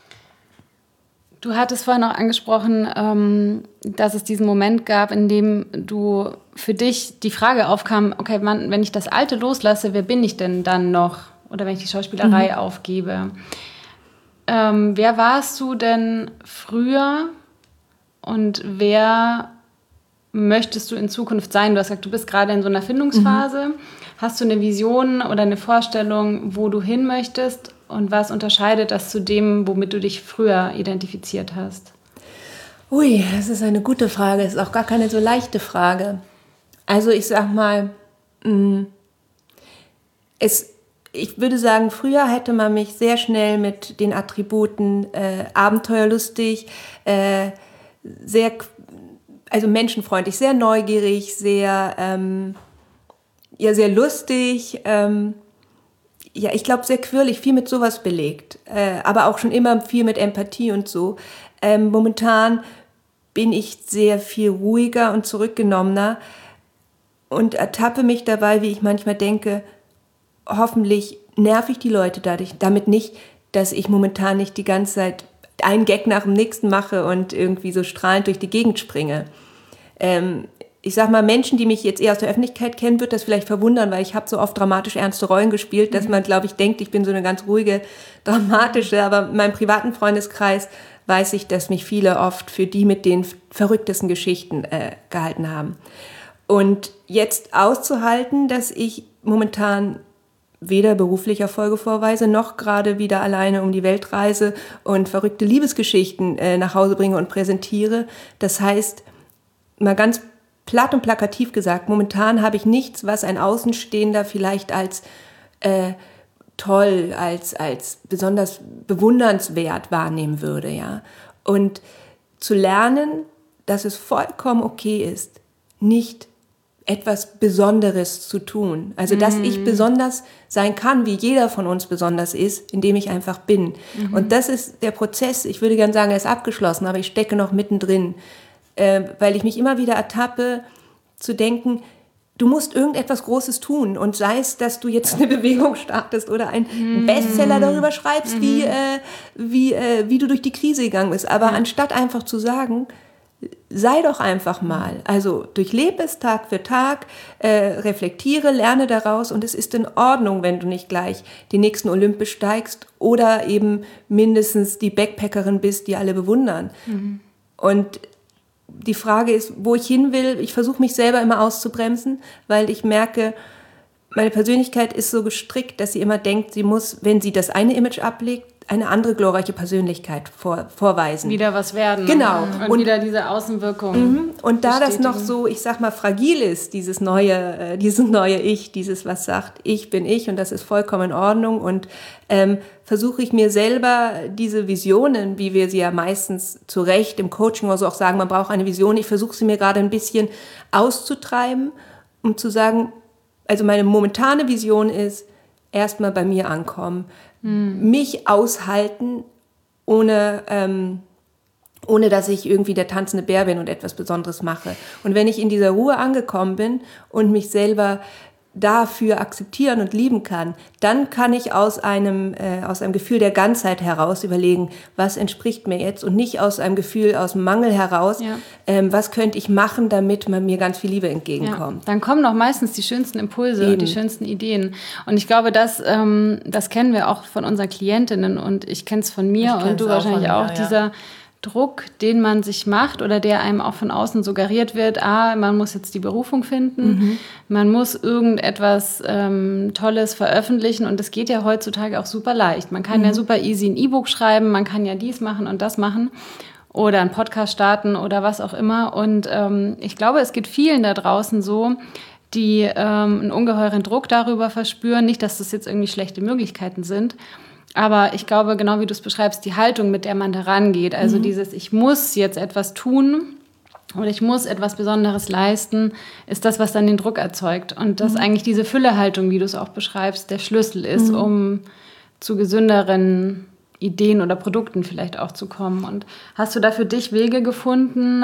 Du hattest vorhin auch angesprochen, ähm, dass es diesen Moment gab, in dem du für dich die Frage aufkam, okay, Mann, wenn ich das Alte loslasse, wer bin ich denn dann noch? Oder wenn ich die Schauspielerei mhm. aufgebe. Ähm, wer warst du denn früher und wer möchtest du in Zukunft sein? Du hast gesagt, du bist gerade in so einer Findungsphase. Mhm. Hast du eine Vision oder eine Vorstellung, wo du hin möchtest? Und was unterscheidet das zu dem, womit du dich früher identifiziert hast? Ui, das ist eine gute Frage. Das ist auch gar keine so leichte Frage. Also ich sag mal, mh, es, ich würde sagen, früher hätte man mich sehr schnell mit den Attributen äh, abenteuerlustig, äh, sehr, also menschenfreundlich, sehr neugierig, sehr, ähm, ja, sehr lustig, ähm, ja, ich glaube, sehr quirlig, viel mit sowas belegt, äh, aber auch schon immer viel mit Empathie und so. Ähm, momentan bin ich sehr viel ruhiger und zurückgenommener und ertappe mich dabei, wie ich manchmal denke, hoffentlich nerv ich die Leute dadurch, damit nicht, dass ich momentan nicht die ganze Zeit einen Gag nach dem nächsten mache und irgendwie so strahlend durch die Gegend springe. Ähm, Ich sag mal, Menschen, die mich jetzt eher aus der Öffentlichkeit kennen, wird das vielleicht verwundern, weil ich habe so oft dramatisch ernste Rollen gespielt, dass man, glaube ich, denkt, ich bin so eine ganz ruhige, dramatische, aber in meinem privaten Freundeskreis weiß ich, dass mich viele oft für die mit den verrücktesten Geschichten äh, gehalten haben. Und jetzt auszuhalten, dass ich momentan weder beruflich Erfolge vorweise, noch gerade wieder alleine um die Welt reise und verrückte Liebesgeschichten äh, nach Hause bringe und präsentiere. Das heißt, mal ganz platt und plakativ gesagt, momentan habe ich nichts, was ein Außenstehender vielleicht als äh, toll, als, als besonders bewundernswert wahrnehmen würde. Ja? Und zu lernen, dass es vollkommen okay ist, nicht etwas Besonderes zu tun. Also, dass mm. ich besonders sein kann, wie jeder von uns besonders ist, indem ich einfach bin. Mm-hmm. Und das ist der Prozess, ich würde gerne sagen, er ist abgeschlossen, aber ich stecke noch mittendrin. Äh, weil ich mich immer wieder ertappe, zu denken, du musst irgendetwas Großes tun. Und sei es, dass du jetzt eine Bewegung startest oder einen mm. Bestseller darüber schreibst, mm-hmm. wie, äh, wie, äh, wie du durch die Krise gegangen bist. Aber ja. anstatt einfach zu sagen, sei doch einfach mal. Also durchlebe es Tag für Tag, äh, reflektiere, lerne daraus und es ist in Ordnung, wenn du nicht gleich den nächsten Olymp besteigst oder eben mindestens die Backpackerin bist, die alle bewundern. Mm. Und die Frage ist, wo ich hin will. Ich versuche mich selber immer auszubremsen, weil ich merke, meine Persönlichkeit ist so gestrickt, dass sie immer denkt, sie muss, wenn sie das eine Image ablegt, eine andere glorreiche Persönlichkeit vor, vorweisen. Wieder was werden. Genau. Und, und wieder diese Außenwirkung. Mhm. Und da das noch so, ich sag mal, fragil ist, dieses neue, äh, dieses neue Ich, dieses, was sagt, ich bin ich und das ist vollkommen in Ordnung. Und ähm, versuche ich mir selber diese Visionen, wie wir sie ja meistens zu Recht im Coaching oder so auch sagen, man braucht eine Vision. Ich versuche sie mir gerade ein bisschen auszutreiben, um zu sagen, also meine momentane Vision ist, erstmal bei mir ankommen. Hm. Mich aushalten, ohne, ähm, ohne dass ich irgendwie der tanzende Bär bin und etwas Besonderes mache. Und wenn ich in dieser Ruhe angekommen bin und mich selber dafür akzeptieren und lieben kann, dann kann ich aus einem, äh, aus einem Gefühl der Ganzheit heraus überlegen, was entspricht mir jetzt und nicht aus einem Gefühl, aus dem Mangel heraus, ja. ähm, was könnte ich machen, damit man mir ganz viel Liebe entgegenkommt. Ja, dann kommen doch meistens die schönsten Impulse Eben. und die schönsten Ideen. Und ich glaube, das, ähm, das kennen wir auch von unseren Klientinnen und ich kenne es von mir und du wahrscheinlich auch, mir, ja. dieser Druck, den man sich macht oder der einem auch von außen suggeriert wird, ah, man muss jetzt die Berufung finden, mhm. man muss irgendetwas ähm, Tolles veröffentlichen und das geht ja heutzutage auch super leicht. Man kann mhm. ja super easy ein E-Book schreiben, man kann ja dies machen und das machen oder einen Podcast starten oder was auch immer und ähm, ich glaube, es geht vielen da draußen so, die ähm, einen ungeheuren Druck darüber verspüren, nicht, dass das jetzt irgendwie schlechte Möglichkeiten sind, aber ich glaube, genau wie du es beschreibst, die Haltung, mit der man da rangeht, also mhm. dieses, ich muss jetzt etwas tun oder ich muss etwas Besonderes leisten, ist das, was dann den Druck erzeugt. Und dass mhm. eigentlich diese Füllehaltung, wie du es auch beschreibst, der Schlüssel ist, mhm. um zu gesünderen Ideen oder Produkten vielleicht auch zu kommen. Und hast du da für dich Wege gefunden,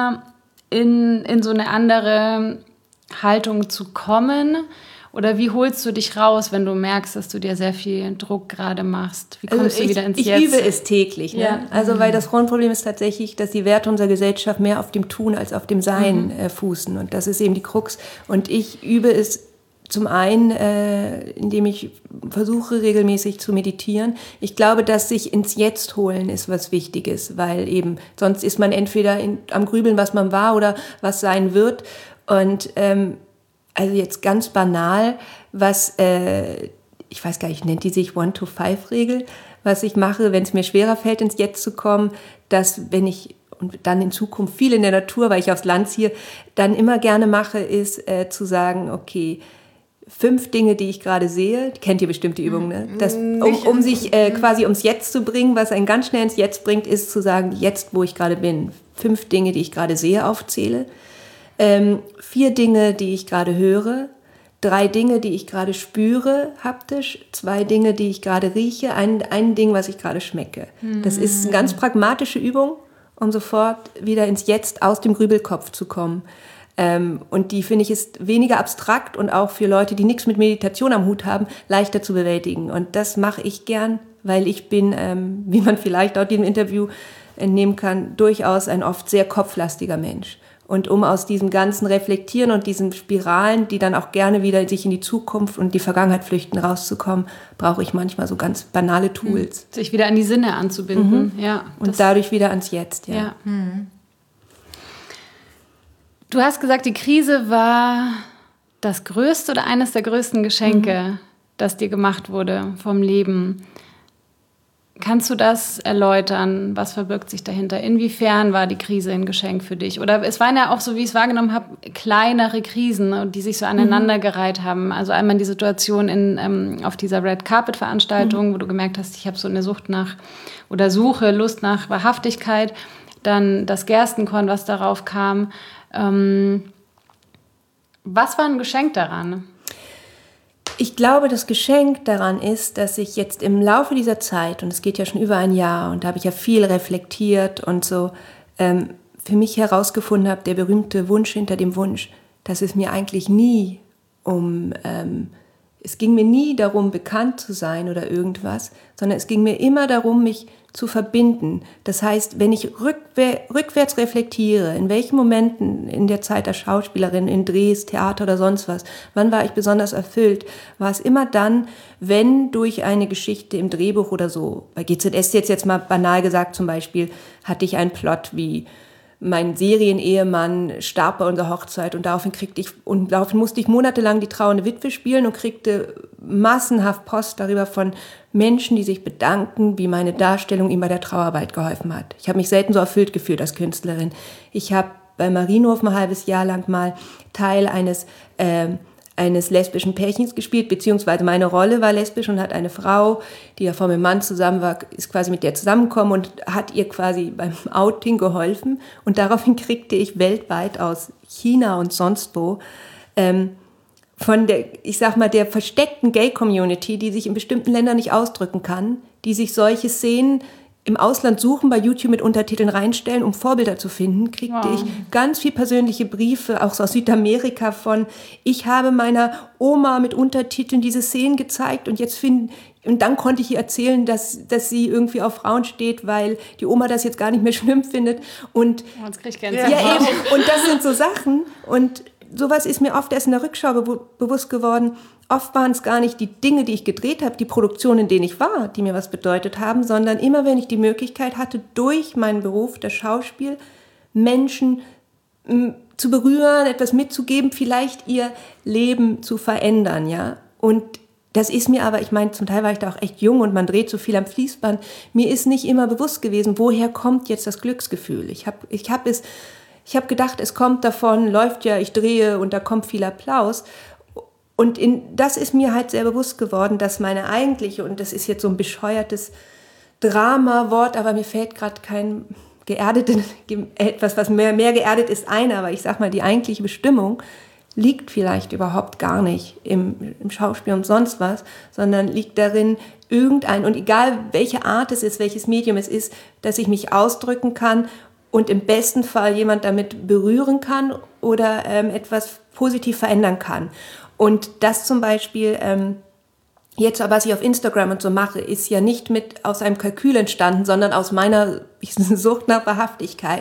in, in so eine andere Haltung zu kommen? Oder wie holst du dich raus, wenn du merkst, dass du dir sehr viel Druck gerade machst? Wie kommst also ich, du wieder ins ich Jetzt? Ich übe es täglich. Ne? Ja. Also weil das Grundproblem ist tatsächlich, dass die Werte unserer Gesellschaft mehr auf dem Tun als auf dem Sein mhm. äh, fußen. Und das ist eben die Krux. Und ich übe es zum einen, äh, indem ich versuche, regelmäßig zu meditieren. Ich glaube, dass sich ins Jetzt holen ist was Wichtiges, weil eben sonst ist man entweder in, am Grübeln, was man war oder was sein wird. Und ähm, also jetzt ganz banal, was, äh, ich weiß gar nicht, nennt die sich One-to-Five-Regel, was ich mache, wenn es mir schwerer fällt, ins Jetzt zu kommen, dass wenn ich, und dann in Zukunft viel in der Natur, weil ich aufs Land ziehe, dann immer gerne mache, ist äh, zu sagen, okay, fünf Dinge, die ich gerade sehe, kennt ihr bestimmt die Übung, ne? Das, um, um sich äh, quasi ums Jetzt zu bringen, was einen ganz schnell ins Jetzt bringt, ist zu sagen, jetzt, wo ich gerade bin, fünf Dinge, die ich gerade sehe, aufzähle. Ähm, vier Dinge, die ich gerade höre, drei Dinge, die ich gerade spüre, haptisch, zwei Dinge, die ich gerade rieche, ein, ein Ding, was ich gerade schmecke. Mhm. Das ist eine ganz pragmatische Übung, um sofort wieder ins Jetzt aus dem Grübelkopf zu kommen. Ähm, und die, finde ich, ist weniger abstrakt und auch für Leute, die nichts mit Meditation am Hut haben, leichter zu bewältigen. Und das mache ich gern, weil ich bin, ähm, wie man vielleicht auch dem Interview entnehmen kann, durchaus ein oft sehr kopflastiger Mensch. Und um aus diesem ganzen Reflektieren und diesen Spiralen, die dann auch gerne wieder sich in die Zukunft und die Vergangenheit flüchten, rauszukommen, brauche ich manchmal so ganz banale Tools. Sich wieder an die Sinne anzubinden. Mhm. Ja, und dadurch wieder ans Jetzt. Ja. Ja. Mhm. Du hast gesagt, die Krise war das größte oder eines der größten Geschenke, mhm. das dir gemacht wurde vom Leben. Kannst du das erläutern? Was verbirgt sich dahinter? Inwiefern war die Krise ein Geschenk für dich? Oder es waren ja auch, so wie ich es wahrgenommen habe, kleinere Krisen, die sich so aneinandergereiht haben. Also einmal die Situation in, ähm, auf dieser Red Carpet Veranstaltung, mhm. wo du gemerkt hast, ich habe so eine Sucht nach oder suche Lust nach Wahrhaftigkeit. Dann das Gerstenkorn, was darauf kam. Ähm, was war ein Geschenk daran? Ich glaube, das Geschenk daran ist, dass ich jetzt im Laufe dieser Zeit, und es geht ja schon über ein Jahr, und da habe ich ja viel reflektiert und so, ähm, für mich herausgefunden habe, der berühmte Wunsch hinter dem Wunsch, dass es mir eigentlich nie um, ähm, es ging mir nie darum, bekannt zu sein oder irgendwas, sondern es ging mir immer darum, mich zu verbinden. Das heißt, wenn ich rückwär- rückwärts reflektiere, in welchen Momenten in der Zeit als Schauspielerin, in Drehs, Theater oder sonst was, wann war ich besonders erfüllt, war es immer dann, wenn durch eine Geschichte im Drehbuch oder so, bei G Z S jetzt, jetzt mal banal gesagt zum Beispiel, hatte ich einen Plot wie mein Serienehemann starb bei unserer Hochzeit und daraufhin kriegte ich und daraufhin musste ich monatelang die trauernde Witwe spielen und kriegte massenhaft Post darüber von Menschen, die sich bedanken, wie meine Darstellung ihm bei der Trauerarbeit geholfen hat. Ich habe mich selten so erfüllt gefühlt als Künstlerin. Ich habe bei Marienhof ein halbes Jahr lang mal Teil eines äh, eines lesbischen Pärchens gespielt, beziehungsweise meine Rolle war lesbisch und hat eine Frau, die ja vor meinem Mann zusammen war, ist quasi mit der zusammengekommen und hat ihr quasi beim Outing geholfen. Und daraufhin kriegte ich weltweit aus China und sonst wo ähm, von der, ich sag mal, der versteckten Gay-Community, die sich in bestimmten Ländern nicht ausdrücken kann, die sich solche Szenen im Ausland suchen, bei YouTube mit Untertiteln reinstellen, um Vorbilder zu finden, kriegte Wow. ich ganz viel persönliche Briefe, auch so aus Südamerika von, ich habe meiner Oma mit Untertiteln diese Szenen gezeigt und jetzt finden, und dann konnte ich ihr erzählen, dass, dass sie irgendwie auf Frauen steht, weil die Oma das jetzt gar nicht mehr schlimm findet. Und Oh, jetzt krieg ich ja, Gänsehaut. eben. Und das sind so Sachen. Und sowas ist mir oft erst in der Rückschau be- bewusst geworden. Oft waren es gar nicht die Dinge, die ich gedreht habe, die Produktionen, in denen ich war, die mir was bedeutet haben, sondern immer, wenn ich die Möglichkeit hatte, durch meinen Beruf, das Schauspiel, Menschen m, zu berühren, etwas mitzugeben, vielleicht ihr Leben zu verändern, ja. Und das ist mir aber, ich meine, zum Teil war ich da auch echt jung und man dreht so viel am Fließband. Mir ist nicht immer bewusst gewesen, woher kommt jetzt das Glücksgefühl. Ich habe ich hab es, ich habe gedacht, es kommt davon, läuft ja, ich drehe und da kommt viel Applaus. Und in, das ist mir halt sehr bewusst geworden, dass meine eigentliche, und das ist jetzt so ein bescheuertes Drama-Wort, aber mir fällt gerade kein geerdetes, etwas, was mehr, mehr geerdet ist, ein, aber ich sag mal, die eigentliche Bestimmung liegt vielleicht überhaupt gar nicht im, im Schauspiel und sonst was, sondern liegt darin, irgendein, und egal welche Art es ist, welches Medium es ist, dass ich mich ausdrücken kann und im besten Fall jemand damit berühren kann oder ähm, etwas positiv verändern kann. Und das zum Beispiel, ähm, jetzt, was ich auf Instagram und so mache, ist ja nicht mit aus einem Kalkül entstanden, sondern aus meiner Sucht nach Wahrhaftigkeit.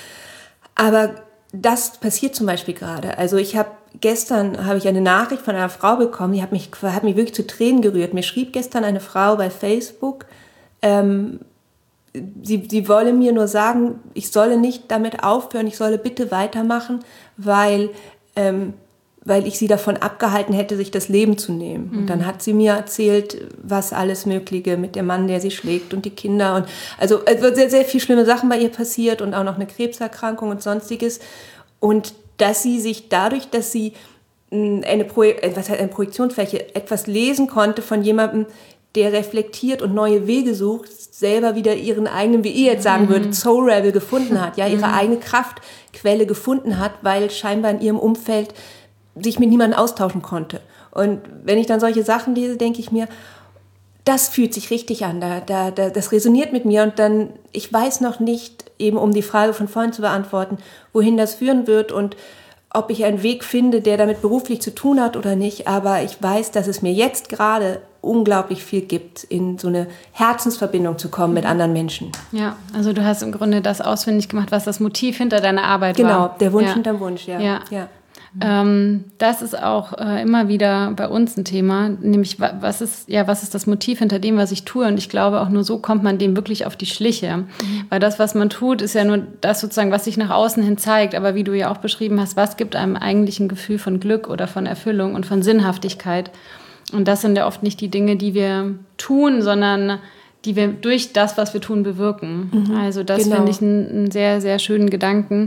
Aber das passiert zum Beispiel gerade. Also ich habe gestern habe ich eine Nachricht von einer Frau bekommen, die hat mich, hat mich wirklich zu Tränen gerührt. Mir schrieb gestern eine Frau bei Facebook, ähm, sie, sie wolle mir nur sagen, ich solle nicht damit aufhören, ich solle bitte weitermachen, weil, ähm, weil ich sie davon abgehalten hätte, sich das Leben zu nehmen. Mhm. Und dann hat sie mir erzählt, was alles Mögliche mit dem Mann, der sie schlägt und die Kinder. Und also sehr, sehr viele schlimme Sachen bei ihr passiert und auch noch eine Krebserkrankung und Sonstiges. Und dass sie sich dadurch, dass sie eine, Pro- was heißt eine Projektionsfläche, etwas lesen konnte von jemandem, der reflektiert und neue Wege sucht, selber wieder ihren eigenen, wie ihr jetzt sagen mhm. würdet, Soul Rebel gefunden hat, ja, ihre mhm. eigene Kraftquelle gefunden hat, weil scheinbar in ihrem Umfeld sich mit niemandem austauschen konnte. Und wenn ich dann solche Sachen lese, denke ich mir, das fühlt sich richtig an, da, da, da, das resoniert mit mir und dann, ich weiß noch nicht, eben um die Frage von vorhin zu beantworten, wohin das führen wird und ob ich einen Weg finde, der damit beruflich zu tun hat oder nicht, aber ich weiß, dass es mir jetzt gerade unglaublich viel gibt, in so eine Herzensverbindung zu kommen mit anderen Menschen. Ja, also du hast im Grunde das ausfindig gemacht, was das Motiv hinter deiner Arbeit genau, war. Genau, der Wunsch ja. hinterm Wunsch, ja. ja. ja. Ähm, das ist auch äh, immer wieder bei uns ein Thema, nämlich was ist, ja, was ist das Motiv hinter dem, was ich tue? Und ich glaube, auch nur so kommt man dem wirklich auf die Schliche. Mhm. Weil das, was man tut, ist ja nur das sozusagen, was sich nach außen hin zeigt. Aber wie du ja auch beschrieben hast, was gibt einem eigentlich ein Gefühl von Glück oder von Erfüllung und von Sinnhaftigkeit? Und das sind ja oft nicht die Dinge, die wir tun, sondern die wir durch das, was wir tun, bewirken. Mhm. Also das genau. finde ich einen, einen sehr, sehr schönen Gedanken.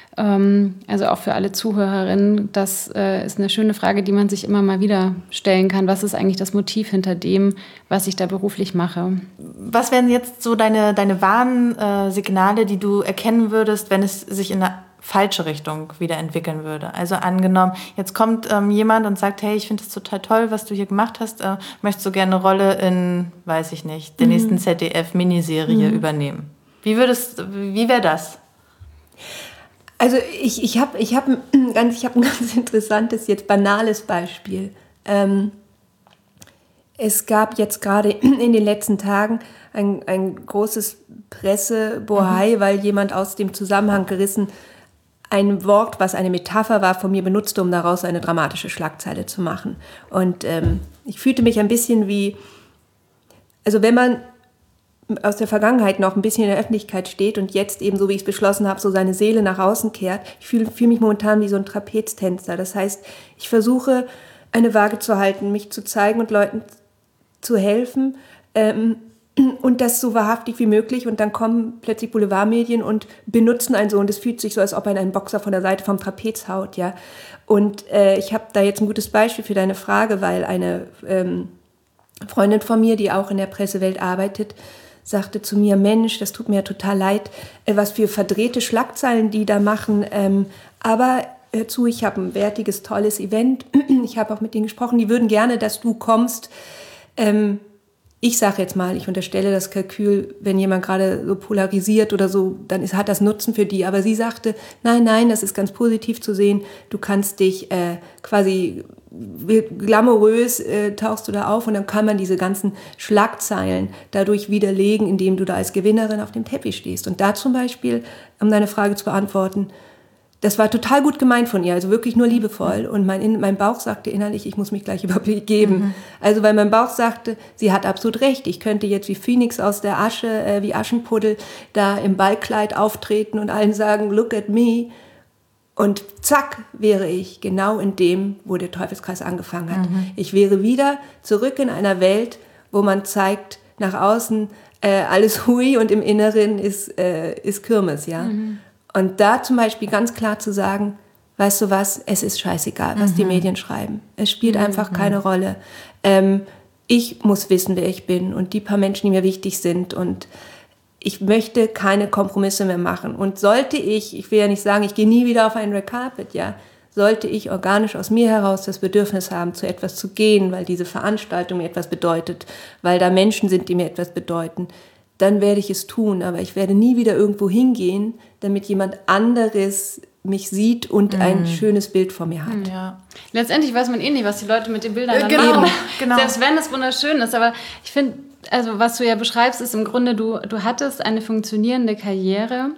Also auch für alle Zuhörerinnen, das äh, ist eine schöne Frage, die man sich immer mal wieder stellen kann. Was ist eigentlich das Motiv hinter dem, was ich da beruflich mache? Was wären jetzt so deine, deine Warnsignale, die du erkennen würdest, wenn es sich in eine falsche Richtung wieder entwickeln würde? Also angenommen, jetzt kommt ähm, jemand und sagt, hey, ich finde das total toll, was du hier gemacht hast. Äh, möchtest du gerne eine Rolle in, weiß ich nicht, der mhm. nächsten Z D F-Miniserie mhm. übernehmen? Wie würdest, wie wäre das? Also ich, ich habe ich hab ein, ganz, ich hab ein ganz interessantes, jetzt banales Beispiel. Ähm, es gab jetzt gerade in den letzten Tagen ein, ein großes Pressebohai, mhm. weil jemand aus dem Zusammenhang gerissen ein Wort, was eine Metapher war, von mir benutzte, um daraus eine dramatische Schlagzeile zu machen. Und ähm, ich fühlte mich ein bisschen wie, also wenn man aus der Vergangenheit noch ein bisschen in der Öffentlichkeit steht und jetzt eben, so wie ich es beschlossen habe, so seine Seele nach außen kehrt. Ich fühle fühl mich momentan wie so ein Trapeztänzer. Das heißt, ich versuche, eine Waage zu halten, mich zu zeigen und Leuten zu helfen ähm, und das so wahrhaftig wie möglich. Und dann kommen plötzlich Boulevardmedien und benutzen einen so. Und es fühlt sich so, als ob ein, ein Boxer von der Seite vom Trapez haut. Ja? Und äh, ich habe da jetzt ein gutes Beispiel für deine Frage, weil eine ähm, Freundin von mir, die auch in der Pressewelt arbeitet, sagte zu mir, Mensch, das tut mir ja total leid, was für verdrehte Schlagzeilen die da machen. Ähm, aber hör zu, ich habe ein wertiges, tolles Event. Ich habe auch mit denen gesprochen, die würden gerne, dass du kommst. Ähm, ich sage jetzt mal, ich unterstelle das Kalkül, wenn jemand gerade so polarisiert oder so, dann ist, hat das Nutzen für die. Aber sie sagte, nein, nein, das ist ganz positiv zu sehen. Du kannst dich äh, quasi glamourös äh, tauchst du da auf und dann kann man diese ganzen Schlagzeilen dadurch widerlegen, indem du da als Gewinnerin auf dem Teppich stehst. Und da zum Beispiel, um deine Frage zu beantworten, das war total gut gemeint von ihr, also wirklich nur liebevoll. Und mein, mein Bauch sagte innerlich, ich muss mich gleich übergeben. Mhm. Also weil mein Bauch sagte, sie hat absolut recht. Ich könnte jetzt wie Phönix aus der Asche, äh, wie Aschenpuddel, da im Ballkleid auftreten und allen sagen, look at me. Und zack, wäre ich genau in dem, wo der Teufelskreis angefangen hat. Mhm. Ich wäre wieder zurück in einer Welt, wo man zeigt, nach außen äh, alles hui und im Inneren ist, äh, ist Kirmes, ja. Mhm. Und da zum Beispiel ganz klar zu sagen, weißt du was, es ist scheißegal, was mhm. die Medien schreiben. Es spielt mhm. einfach keine Rolle. Ähm, ich muss wissen, wer ich bin und die paar Menschen, die mir wichtig sind. Und ich möchte keine Kompromisse mehr machen. Und sollte ich, ich will ja nicht sagen, ich gehe nie wieder auf einen Red Carpet, ja, sollte ich organisch aus mir heraus das Bedürfnis haben, zu etwas zu gehen, weil diese Veranstaltung mir etwas bedeutet, weil da Menschen sind, die mir etwas bedeuten, dann werde ich es tun. Aber ich werde nie wieder irgendwo hingehen, damit jemand anderes mich sieht und mm. ein schönes Bild vor mir hat. Ja. Letztendlich weiß man eh nicht, was die Leute mit den Bildern äh, dann genau, machen. Genau. Selbst wenn es wunderschön ist. Aber ich finde, also was du ja beschreibst, ist im Grunde, du, du hattest eine funktionierende Karriere.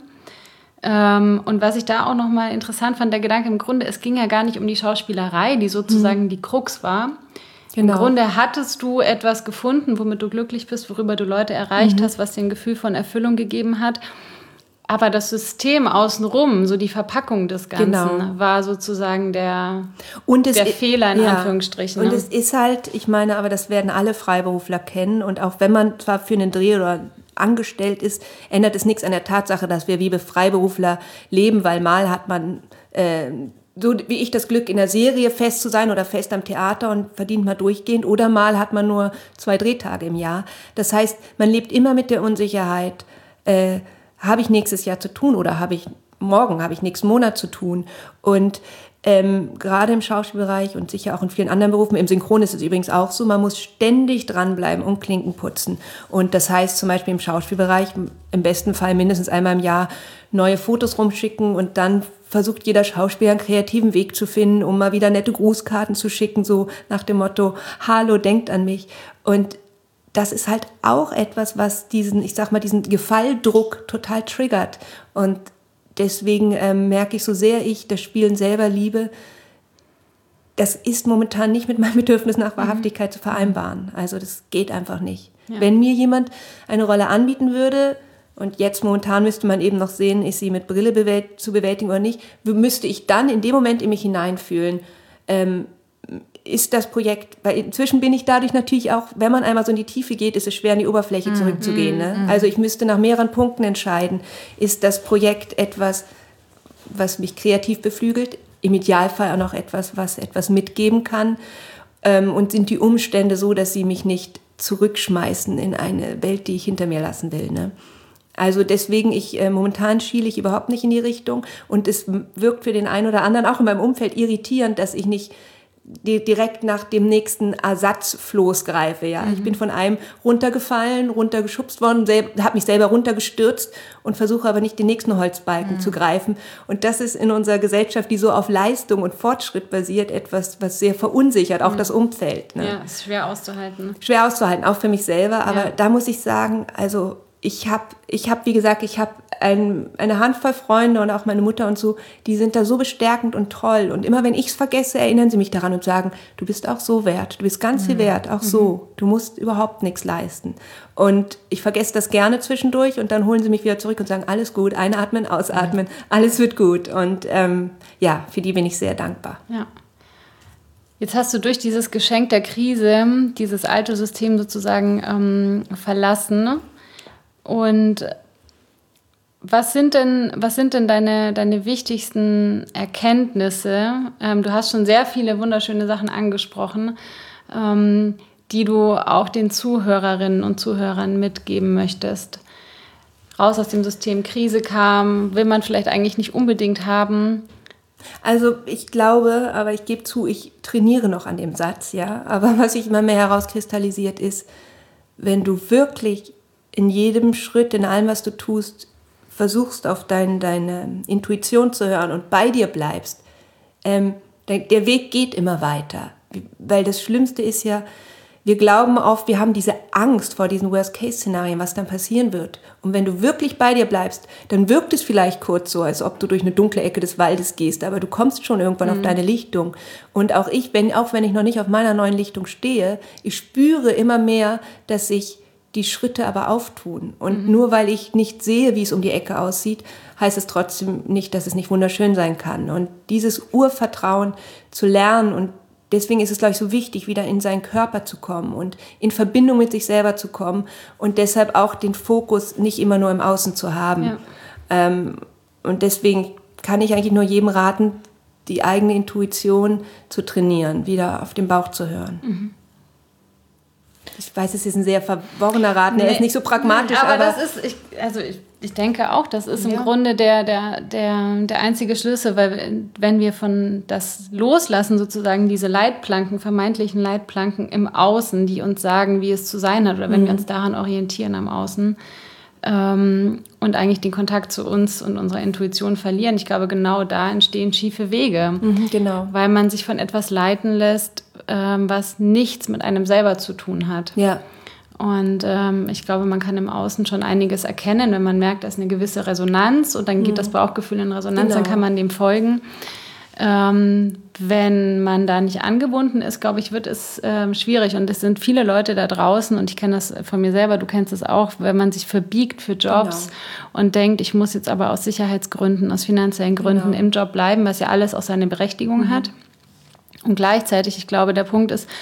Ähm, und was ich da auch nochmal interessant fand, der Gedanke im Grunde, es ging ja gar nicht um die Schauspielerei, die sozusagen mm. die Krux war. Genau. Im Grunde hattest du etwas gefunden, womit du glücklich bist, worüber du Leute erreicht mhm. hast, was dir ein Gefühl von Erfüllung gegeben hat. Aber das System außenrum, so die Verpackung des Ganzen, genau. war sozusagen der, und es der ist, Fehler in ja. Anführungsstrichen. Und ne? es ist halt, ich meine, aber das werden alle Freiberufler kennen. Und auch wenn man zwar für einen Dreh oder angestellt ist, ändert es nichts an der Tatsache, dass wir wie Freiberufler leben, weil mal hat man... Äh, so wie ich das Glück, in der Serie fest zu sein oder fest am Theater und verdient mal durchgehend oder mal hat man nur zwei Drehtage im Jahr. Das heißt, man lebt immer mit der Unsicherheit, äh, habe ich nächstes Jahr zu tun oder habe ich morgen, habe ich nächsten Monat zu tun. Und ähm, gerade im Schauspielbereich und sicher auch in vielen anderen Berufen, im Synchron ist es übrigens auch so, man muss ständig dranbleiben und Klinken putzen. Und das heißt zum Beispiel im Schauspielbereich im besten Fall mindestens einmal im Jahr neue Fotos rumschicken und dann versucht jeder Schauspieler einen kreativen Weg zu finden, um mal wieder nette Grußkarten zu schicken, so nach dem Motto, hallo, denkt an mich. Und das ist halt auch etwas, was diesen, ich sag mal, diesen Gefalldruck total triggert. Und deswegen ähm, merke ich, so sehr ich das Spielen selber liebe, das ist momentan nicht mit meinem Bedürfnis nach Wahrhaftigkeit mhm. zu vereinbaren. Also das geht einfach nicht. Ja. Wenn mir jemand eine Rolle anbieten würde, und jetzt momentan müsste man eben noch sehen, ist sie mit Brille bewält- zu bewältigen oder nicht, müsste ich dann in dem Moment in mich hineinfühlen, ähm, ist das Projekt, weil inzwischen bin ich dadurch natürlich auch, wenn man einmal so in die Tiefe geht, ist es schwer, an die Oberfläche mm, zurückzugehen. Ne? Mm, mm. Also ich müsste nach mehreren Punkten entscheiden, ist das Projekt etwas, was mich kreativ beflügelt, im Idealfall auch noch etwas, was etwas mitgeben kann, ähm, und sind die Umstände so, dass sie mich nicht zurückschmeißen in eine Welt, die ich hinter mir lassen will, ne? Also deswegen, ich äh, momentan schiele ich überhaupt nicht in die Richtung und es wirkt für den einen oder anderen auch in meinem Umfeld irritierend, dass ich nicht die, direkt nach dem nächsten Ersatzfloß greife. Ja? Mhm. Ich bin von einem runtergefallen, runtergeschubst worden, habe mich selber runtergestürzt und versuche aber nicht den nächsten Holzbalken mhm. zu greifen. Und das ist in unserer Gesellschaft, die so auf Leistung und Fortschritt basiert, etwas, was sehr verunsichert, auch mhm. das Umfeld. Ne? Ja, ist schwer auszuhalten. Schwer auszuhalten, auch für mich selber. Aber ja. da muss ich sagen, also Ich habe, ich hab, wie gesagt, ich habe ein, eine Handvoll Freunde und auch meine Mutter und so, die sind da so bestärkend und toll. Und immer wenn ich es vergesse, erinnern sie mich daran und sagen, du bist auch so wert, du bist ganz viel wert, auch mhm. so. Du musst überhaupt nichts leisten. Und ich vergesse das gerne zwischendurch und dann holen sie mich wieder zurück und sagen, alles gut, einatmen, ausatmen, mhm. alles wird gut. Und ähm, ja, für die bin ich sehr dankbar. Ja. Jetzt hast du durch dieses Geschenk der Krise dieses alte System sozusagen ähm, verlassen. Und was sind denn, was sind denn deine, deine wichtigsten Erkenntnisse? Ähm, du hast schon sehr viele wunderschöne Sachen angesprochen, ähm, die du auch den Zuhörerinnen und Zuhörern mitgeben möchtest. Raus aus dem System, Krise kam, will man vielleicht eigentlich nicht unbedingt haben. Also ich glaube, aber ich gebe zu, ich trainiere noch an dem Satz, ja. Aber was sich immer mehr herauskristallisiert ist, wenn du wirklich in jedem Schritt, in allem, was du tust, versuchst, auf dein, deine Intuition zu hören und bei dir bleibst, ähm, der, der Weg geht immer weiter. Weil das Schlimmste ist ja, wir glauben oft, wir haben diese Angst vor diesen Worst-Case-Szenarien, was dann passieren wird. Und wenn du wirklich bei dir bleibst, dann wirkt es vielleicht kurz so, als ob du durch eine dunkle Ecke des Waldes gehst, aber du kommst schon irgendwann mhm. auf deine Lichtung. Und auch ich, wenn, auch wenn ich noch nicht auf meiner neuen Lichtung stehe, ich spüre immer mehr, dass sich die Schritte aber auftun. Und mhm. nur weil ich nicht sehe, wie es um die Ecke aussieht, heißt es trotzdem nicht, dass es nicht wunderschön sein kann. Und dieses Urvertrauen zu lernen, und deswegen ist es, glaube ich, so wichtig, wieder in seinen Körper zu kommen und in Verbindung mit sich selber zu kommen und deshalb auch den Fokus nicht immer nur im Außen zu haben. Ja. Ähm, und deswegen kann ich eigentlich nur jedem raten, die eigene Intuition zu trainieren, wieder auf den Bauch zu hören. Mhm. Ich weiß, es ist ein sehr verworrener Rat, nee, er ist nicht so pragmatisch. Aber, aber das ist, ich, also ich, ich denke auch, das ist ja. im Grunde der, der, der, der einzige Schlüssel, weil wenn wir von das loslassen, sozusagen diese Leitplanken, vermeintlichen Leitplanken im Außen, die uns sagen, wie es zu sein hat, oder wenn mhm. wir uns daran orientieren am Außen, ähm, und eigentlich den Kontakt zu uns und unserer Intuition verlieren, ich glaube, genau da entstehen schiefe Wege. Mhm, genau. Weil man sich von etwas leiten lässt, ähm, was nichts mit einem selber zu tun hat. Ja. Und ähm, ich glaube, man kann im Außen schon einiges erkennen, wenn man merkt, da ist eine gewisse Resonanz und dann geht mhm. das Bauchgefühl in Resonanz, genau. dann kann man dem folgen. Ähm, wenn man da nicht angebunden ist, glaube ich, wird es ähm, schwierig. Und es sind viele Leute da draußen, und ich kenne das von mir selber, du kennst es auch, wenn man sich verbiegt für Jobs genau. und denkt, ich muss jetzt aber aus Sicherheitsgründen, aus finanziellen Gründen genau. im Job bleiben, was ja alles auch seine Berechtigung mhm. hat. Und gleichzeitig, ich glaube, der Punkt ist,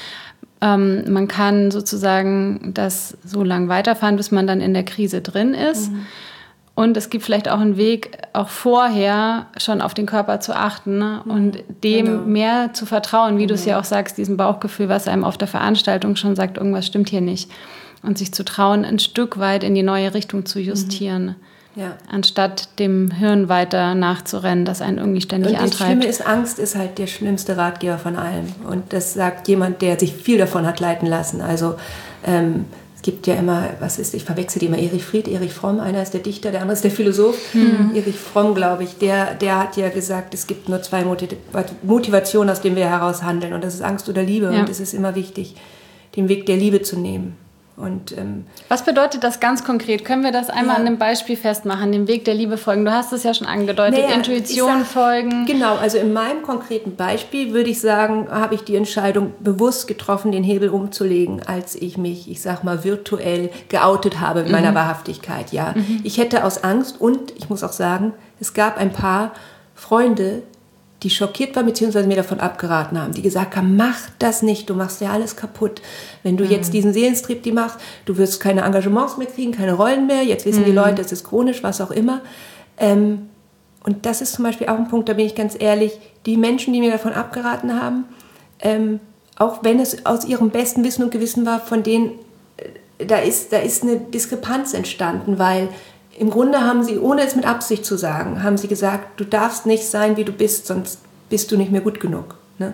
ähm, man kann sozusagen das so lange weiterfahren, bis man dann in der Krise drin ist. Mhm. Und es gibt vielleicht auch einen Weg, auch vorher schon auf den Körper zu achten, ne? Und dem genau. mehr zu vertrauen, wie genau. du es ja auch sagst, diesem Bauchgefühl, was einem auf der Veranstaltung schon sagt, irgendwas stimmt hier nicht. Und sich zu trauen, ein Stück weit in die neue Richtung zu justieren. Mhm. Ja. Anstatt dem Hirn weiter nachzurennen, das einen irgendwie ständig antreibt. Und das Schlimme ist, Angst ist halt der schlimmste Ratgeber von allem. Und das sagt jemand, der sich viel davon hat leiten lassen. Also ähm, es gibt ja immer, was ist, ich verwechsel die immer, Erich Fried, Erich Fromm, einer ist der Dichter, der andere ist der Philosoph. Mhm. Erich Fromm, glaube ich, der, der hat ja gesagt, es gibt nur zwei Motivationen, aus denen wir heraus handeln. Und das ist Angst oder Liebe. Ja. Und es ist immer wichtig, den Weg der Liebe zu nehmen. Und, ähm, was bedeutet das ganz konkret? Können wir das einmal ja. an einem Beispiel festmachen, dem Weg der Liebe folgen? Du hast es ja schon angedeutet, naja, Intuition sag, folgen. Genau, also in meinem konkreten Beispiel würde ich sagen, habe ich die Entscheidung bewusst getroffen, den Hebel umzulegen, als ich mich, ich sag mal, virtuell geoutet habe mit mhm. meiner Wahrhaftigkeit. Ja. Mhm. Ich hätte aus Angst, und ich muss auch sagen, es gab ein paar Freunde, die schockiert waren, beziehungsweise mir davon abgeraten haben, die gesagt haben, mach das nicht, du machst ja alles kaputt. Wenn du mhm. jetzt diesen Seelenstrip die machst, du wirst keine Engagements mehr kriegen, keine Rollen mehr, jetzt wissen mhm. die Leute, es ist chronisch, was auch immer. Ähm, und das ist zum Beispiel auch ein Punkt, da bin ich ganz ehrlich, die Menschen, die mir davon abgeraten haben, ähm, auch wenn es aus ihrem besten Wissen und Gewissen war, von denen, äh, da ist, da ist eine Diskrepanz entstanden, weil im Grunde haben sie, ohne es mit Absicht zu sagen, haben sie gesagt, du darfst nicht sein, wie du bist, sonst bist du nicht mehr gut genug. Ne?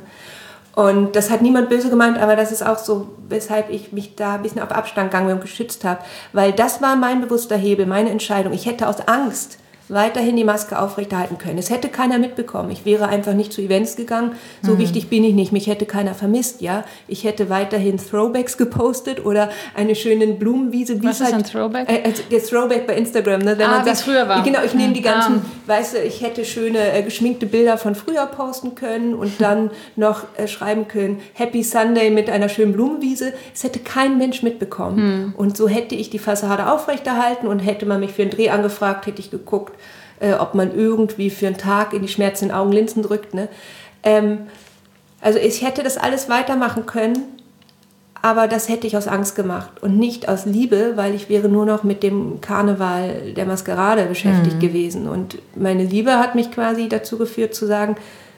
Und das hat niemand böse gemeint, aber das ist auch so, weshalb ich mich da ein bisschen auf Abstand gegangen und geschützt habe. Weil das war mein bewusster Hebel, meine Entscheidung. Ich hätte aus Angst weiterhin die Maske aufrechterhalten können. Es hätte keiner mitbekommen. Ich wäre einfach nicht zu Events gegangen. So mhm. wichtig bin ich nicht. Mich hätte keiner vermisst. Ja, ich hätte weiterhin Throwbacks gepostet oder eine schöne Blumenwiese. Was ist halt, ein Throwback? Äh, der Throwback bei Instagram. Ne? Wenn ah, man wie es früher war. Genau, ich nehme die ganzen, ah. weißt du, ich hätte schöne äh, geschminkte Bilder von früher posten können und dann noch äh, schreiben können, Happy Sunday mit einer schönen Blumenwiese. Es hätte kein Mensch mitbekommen. Mhm. Und so hätte ich die Fassade aufrechterhalten, und hätte man mich für einen Dreh angefragt, hätte ich geguckt, Äh, ob man irgendwie für einen Tag in die schmerzenden Augen Linsen drückt. Ne? Ähm, also ich hätte das alles weitermachen können, aber das hätte ich aus Angst gemacht und nicht aus Liebe, weil ich wäre nur noch mit dem Karneval der Maskerade beschäftigt mhm. gewesen. Und meine Liebe hat mich quasi dazu geführt zu sagen,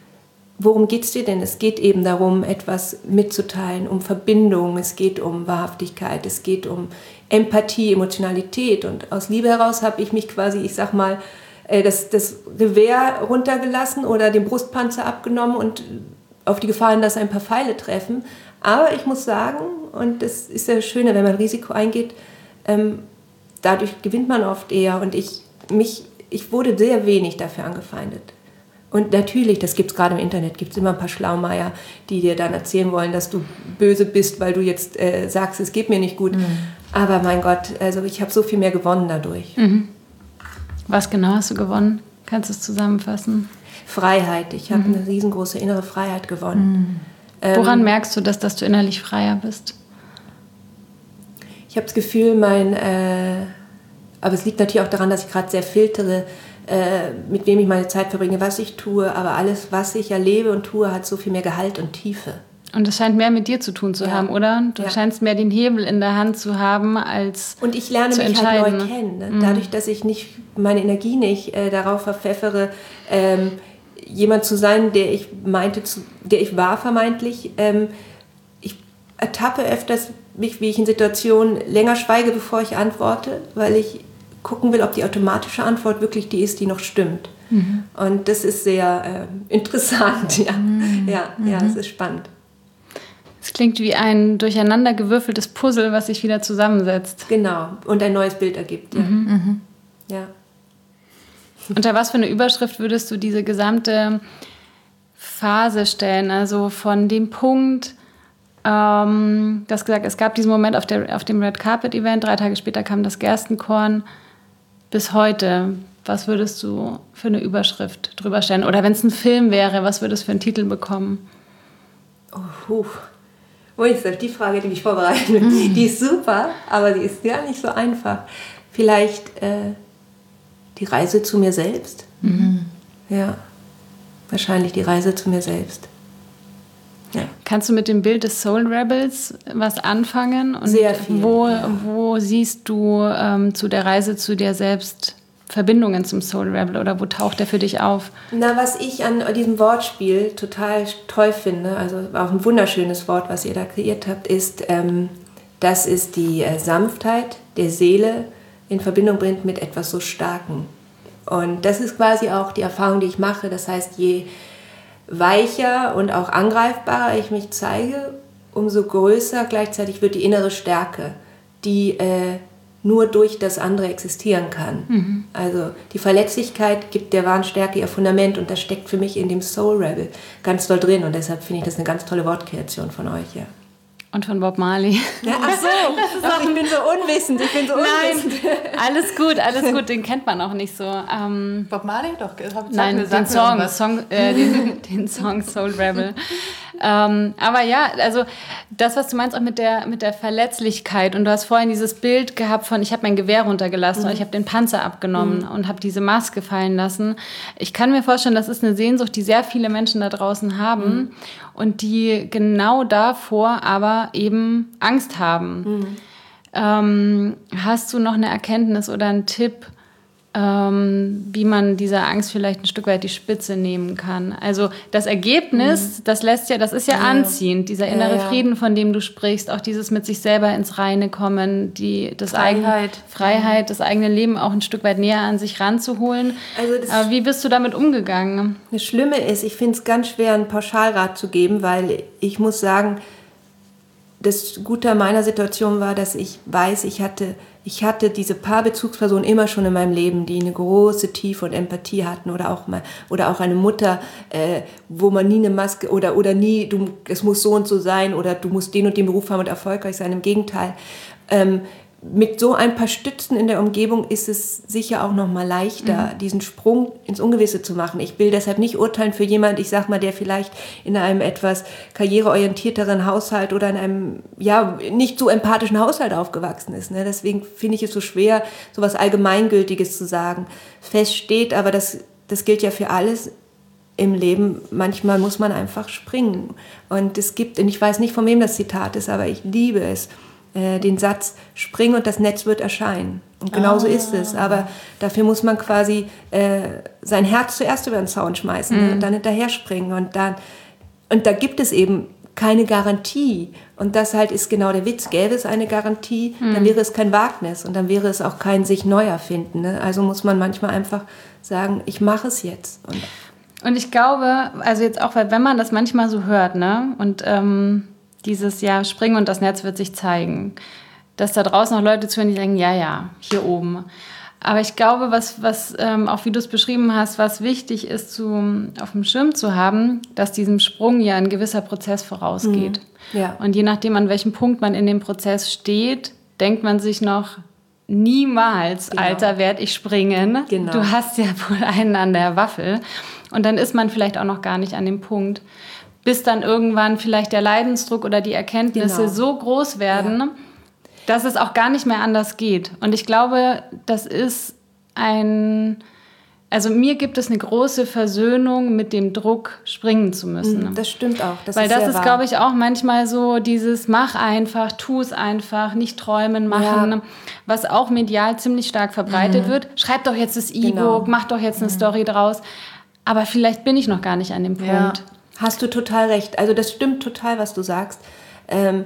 worum geht es dir denn? Es geht eben darum, etwas mitzuteilen, um Verbindung, es geht um Wahrhaftigkeit, es geht um Empathie, Emotionalität. Und aus Liebe heraus habe ich mich quasi, ich sag mal, das, das Gewehr runtergelassen oder den Brustpanzer abgenommen und auf die Gefahr hin, dass ein paar Pfeile treffen. Aber ich muss sagen, und das ist ja das Schöne, wenn man Risiko eingeht, ähm, dadurch gewinnt man oft eher und ich, mich, ich wurde sehr wenig dafür angefeindet. Und natürlich, das gibt es gerade im Internet, gibt es immer ein paar Schlaumeier, die dir dann erzählen wollen, dass du böse bist, weil du jetzt äh, sagst, es geht mir nicht gut. Mhm. Aber mein Gott, also ich habe so viel mehr gewonnen dadurch. Mhm. Was genau hast du gewonnen? Kannst du es zusammenfassen? Freiheit. Ich habe mhm. eine riesengroße innere Freiheit gewonnen. Mhm. Ähm, Woran merkst du das, dass du innerlich freier bist? Ich habe das Gefühl, mein, äh, aber es liegt natürlich auch daran, dass ich gerade sehr filtere, äh, mit wem ich meine Zeit verbringe, was ich tue. Aber alles, was ich erlebe und tue, hat so viel mehr Gehalt und Tiefe. Und das scheint mehr mit dir zu tun zu ja. haben, oder? Du ja. scheinst mehr den Hebel in der Hand zu haben, als und ich lerne zu mich entscheiden. halt neu kennen. Ne? Mhm. Dadurch, dass ich nicht meine Energie nicht äh, darauf verpfeffere, ähm, jemand zu sein, der ich meinte, zu, der ich war vermeintlich. Ähm, ich ertappe öfters mich, wie ich in Situationen länger schweige, bevor ich antworte, weil ich gucken will, ob die automatische Antwort wirklich die ist, die noch stimmt. Mhm. Und das ist sehr äh, interessant. Ja, mhm. ja, ja, es ist spannend. Es klingt wie ein durcheinandergewürfeltes Puzzle, was sich wieder zusammensetzt. Genau, und ein neues Bild ergibt. Ja. Mhm. Ja. Unter was für eine Überschrift würdest du diese gesamte Phase stellen? Also von dem Punkt, ähm, du hast gesagt, es gab diesen Moment auf, der, auf dem Red Carpet Event, drei Tage später kam das Gerstenkorn, bis heute. Was würdest du für eine Überschrift drüber stellen? Oder wenn es ein Film wäre, was würde es für einen Titel bekommen? Oh, uh. Oh, jetzt die Frage, die mich vorbereitet. Mhm. Die ist super, aber die ist gar nicht so einfach. Vielleicht äh, die Reise zu mir selbst? Mhm. Ja, wahrscheinlich die Reise zu mir selbst. Ja. Kannst du mit dem Bild des Soul Rebels was anfangen? Und sehr viel. Wo, ja. wo siehst du ähm, zu der Reise zu dir selbst Verbindungen zum Soul Rebel oder wo taucht der für dich auf? Na, was ich an diesem Wortspiel total toll finde, also auch ein wunderschönes Wort, was ihr da kreiert habt, ist, ähm, dass es die äh, Sanftheit der Seele in Verbindung bringt mit etwas so Starkem. Und das ist quasi auch die Erfahrung, die ich mache. Das heißt, je weicher und auch angreifbarer ich mich zeige, umso größer gleichzeitig wird die innere Stärke, die äh, nur durch das andere existieren kann. Mhm. Also die Verletzlichkeit gibt der wahren Stärke ihr Fundament und das steckt für mich in dem Soul Rebel ganz doll drin und deshalb finde ich das eine ganz tolle Wortkreation von euch. Ja. Und von Bob Marley. Ja, ach so, ach, ich bin so unwissend, ich bin so unwissend. Nein, alles gut, alles gut, den kennt man auch nicht so. Ähm, Bob Marley? Doch, hab, nein, mir, den Song, Song äh, den, den Song Soul Rebel. ähm, aber ja, also das, was du meinst auch mit der, mit der Verletzlichkeit und du hast vorhin dieses Bild gehabt von, ich habe mein Gewehr runtergelassen mhm. und ich habe den Panzer abgenommen mhm. und habe diese Maske fallen lassen. Ich kann mir vorstellen, das ist eine Sehnsucht, die sehr viele Menschen da draußen haben mhm. und die genau davor aber eben Angst haben. Mhm. Ähm, hast du noch eine Erkenntnis oder einen Tipp, ähm, wie man dieser Angst vielleicht ein Stück weit die Spitze nehmen kann? Also das Ergebnis, mhm. das lässt ja, das ist ja, ja anziehend, dieser innere ja, ja. Frieden, von dem du sprichst, auch dieses mit sich selber ins Reine kommen, die das Freiheit, eigen, Freiheit, mhm. das eigene Leben auch ein Stück weit näher an sich ranzuholen. Also das Aber wie bist du damit umgegangen? Das Schlimme ist, ich finde es ganz schwer, einen Pauschalrat zu geben, weil ich muss sagen, das Gute an meiner Situation war, dass ich weiß, ich hatte, ich hatte diese paar Bezugspersonen immer schon in meinem Leben, die eine große Tiefe und Empathie hatten oder auch mal, oder auch eine Mutter, äh, wo man nie eine Maske oder, oder nie, du, es muss so und so sein oder du musst den und den Beruf haben und erfolgreich sein. Im Gegenteil. Ähm, mit so ein paar Stützen in der Umgebung ist es sicher auch noch mal leichter, mhm. diesen Sprung ins Ungewisse zu machen. Ich will deshalb nicht urteilen für jemand, ich sag mal, der vielleicht in einem etwas karriereorientierteren Haushalt oder in einem ja nicht so empathischen Haushalt aufgewachsen ist. Ne? Deswegen finde ich es so schwer, so was Allgemeingültiges zu sagen. Fest steht, aber das, das gilt ja für alles im Leben. Manchmal muss man einfach springen. Und es gibt, und ich weiß nicht, von wem das Zitat ist, aber ich liebe es, den Satz, spring und das Netz wird erscheinen. Und genau so ah. ist es. Aber dafür muss man quasi äh, sein Herz zuerst über den Zaun schmeißen mm. und dann hinterher springen. Und, dann, und da gibt es eben keine Garantie. Und das halt ist genau der Witz. Gäbe es eine Garantie, mm. dann wäre es kein Wagnis und dann wäre es auch kein sich neu erfinden. Ne? Also muss man manchmal einfach sagen, ich mache es jetzt. Und, und ich glaube, also jetzt auch, weil wenn man das manchmal so hört, ne, und ähm, dieses Jahr springen und das Netz wird sich zeigen. Dass da draußen noch Leute zuhören, die denken, ja, ja, hier oben. Aber ich glaube, was, was ähm, auch wie du es beschrieben hast, was wichtig ist, zu, auf dem Schirm zu haben, dass diesem Sprung ja ein gewisser Prozess vorausgeht. Mhm. Ja. Und je nachdem, an welchem Punkt man in dem Prozess steht, denkt man sich noch, niemals, genau. Alter, werd ich springen. Genau. Du hast ja wohl einen an der Waffel. Und dann ist man vielleicht auch noch gar nicht an dem Punkt, bis dann irgendwann vielleicht der Leidensdruck oder die Erkenntnisse genau. so groß werden, ja. dass es auch gar nicht mehr anders geht. Und ich glaube, das ist ein... Also mir gibt es eine große Versöhnung mit dem Druck, springen zu müssen. Das stimmt auch. Das Weil ist das sehr ist, wahr. glaube ich, auch manchmal so dieses mach einfach, tu es einfach, nicht träumen, machen, ja. was auch medial ziemlich stark verbreitet mhm. wird. Schreib doch jetzt das E-Book, genau. mach doch jetzt eine mhm. Story draus. Aber vielleicht bin ich noch gar nicht an dem Punkt. Ja. Hast du total recht. Also das stimmt total, was du sagst. Ähm,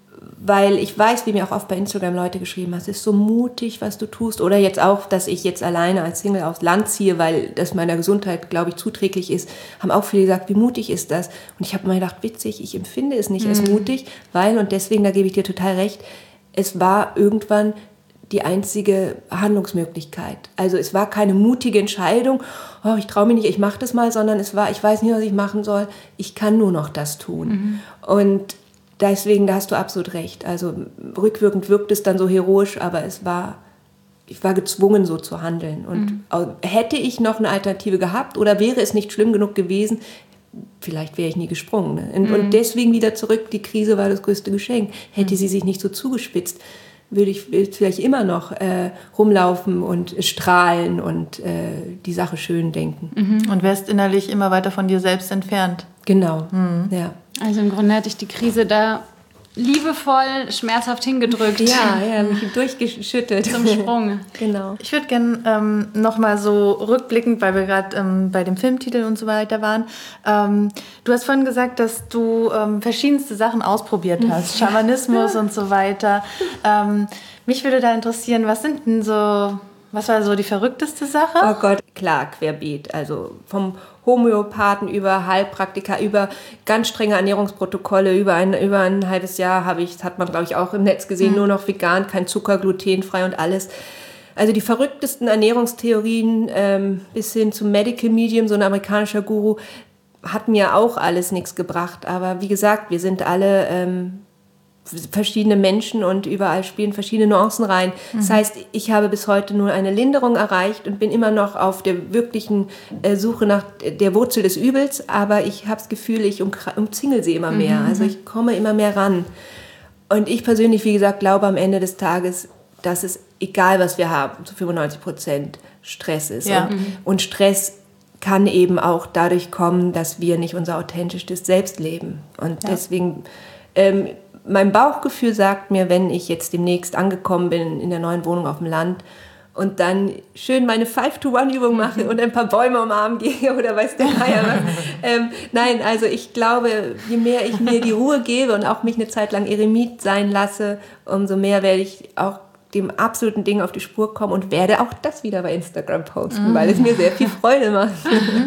weil ich weiß, wie mir auch oft bei Instagram Leute geschrieben haben, es ist so mutig, was du tust. Oder jetzt auch, dass ich jetzt alleine als Single aufs Land ziehe, weil das meiner Gesundheit, glaube ich, zuträglich ist, haben auch viele gesagt, wie mutig ist das? Und ich habe mir gedacht, witzig, ich empfinde es nicht mhm. als mutig, weil, und deswegen, da gebe ich dir total recht, es war irgendwann die einzige Handlungsmöglichkeit. Also es war keine mutige Entscheidung, oh, ich traue mich nicht, ich mache das mal, sondern es war, ich weiß nicht, was ich machen soll, ich kann nur noch das tun. Mhm. Und deswegen, da hast du absolut recht. Also rückwirkend wirkt es dann so heroisch, aber es war, ich war gezwungen, so zu handeln. Und mhm. hätte ich noch eine Alternative gehabt oder wäre es nicht schlimm genug gewesen, vielleicht wäre ich nie gesprungen. Ne? Und, mhm. und deswegen wieder zurück, die Krise war das größte Geschenk. Hätte mhm. sie sich nicht so zugespitzt, würde ich vielleicht immer noch äh, rumlaufen und strahlen und äh, die Sache schön denken. Mhm. Und wärst innerlich immer weiter von dir selbst entfernt. Genau, mhm. ja. Also im Grunde hatte ich die Krise da liebevoll, schmerzhaft hingedrückt. Ja, ja, mich durchgeschüttelt. Zum Sprung. Genau. Ich würde gerne ähm, nochmal so rückblickend, weil wir gerade ähm, bei dem Filmtitel und so weiter waren. Ähm, du hast vorhin gesagt, dass du ähm, verschiedenste Sachen ausprobiert hast. Schamanismus und so weiter. Ähm, mich würde da interessieren, was sind denn so... Was war so die verrückteste Sache? Oh Gott, klar, querbeet. Also vom Homöopathen über Heilpraktiker, über ganz strenge Ernährungsprotokolle, über ein, über ein halbes Jahr habe ich, das hat man glaube ich auch im Netz gesehen, mhm. nur noch vegan, kein Zucker, glutenfrei und alles. Also die verrücktesten Ernährungstheorien ähm, bis hin zum Medical Medium, so ein amerikanischer Guru, hat mir auch alles nichts gebracht. Aber wie gesagt, wir sind alle... Ähm, verschiedene Menschen und überall spielen verschiedene Nuancen rein. Mhm. Das heißt, ich habe bis heute nur eine Linderung erreicht und bin immer noch auf der wirklichen äh, Suche nach der Wurzel des Übels, aber ich habe das Gefühl, ich umzingel sie immer mehr. Mhm. Also ich komme immer mehr ran. Und ich persönlich, wie gesagt, glaube am Ende des Tages, dass es, egal was wir haben, zu fünfundneunzig Prozent Stress ist. Ja. Und, mhm. und Stress kann eben auch dadurch kommen, dass wir nicht unser authentisches Selbst leben. Und ja. deswegen... Ähm, mein Bauchgefühl sagt mir, wenn ich jetzt demnächst angekommen bin in der neuen Wohnung auf dem Land und dann schön meine Five-to-One-Übung mache und ein paar Bäume umarmen gehe oder weiß der Geier was. ähm, nein, also ich glaube, je mehr ich mir die Ruhe gebe und auch mich eine Zeit lang Eremit sein lasse, umso mehr werde ich auch dem absoluten Ding auf die Spur kommen und werde auch das wieder bei Instagram posten, mhm. weil es mir sehr viel Freude macht.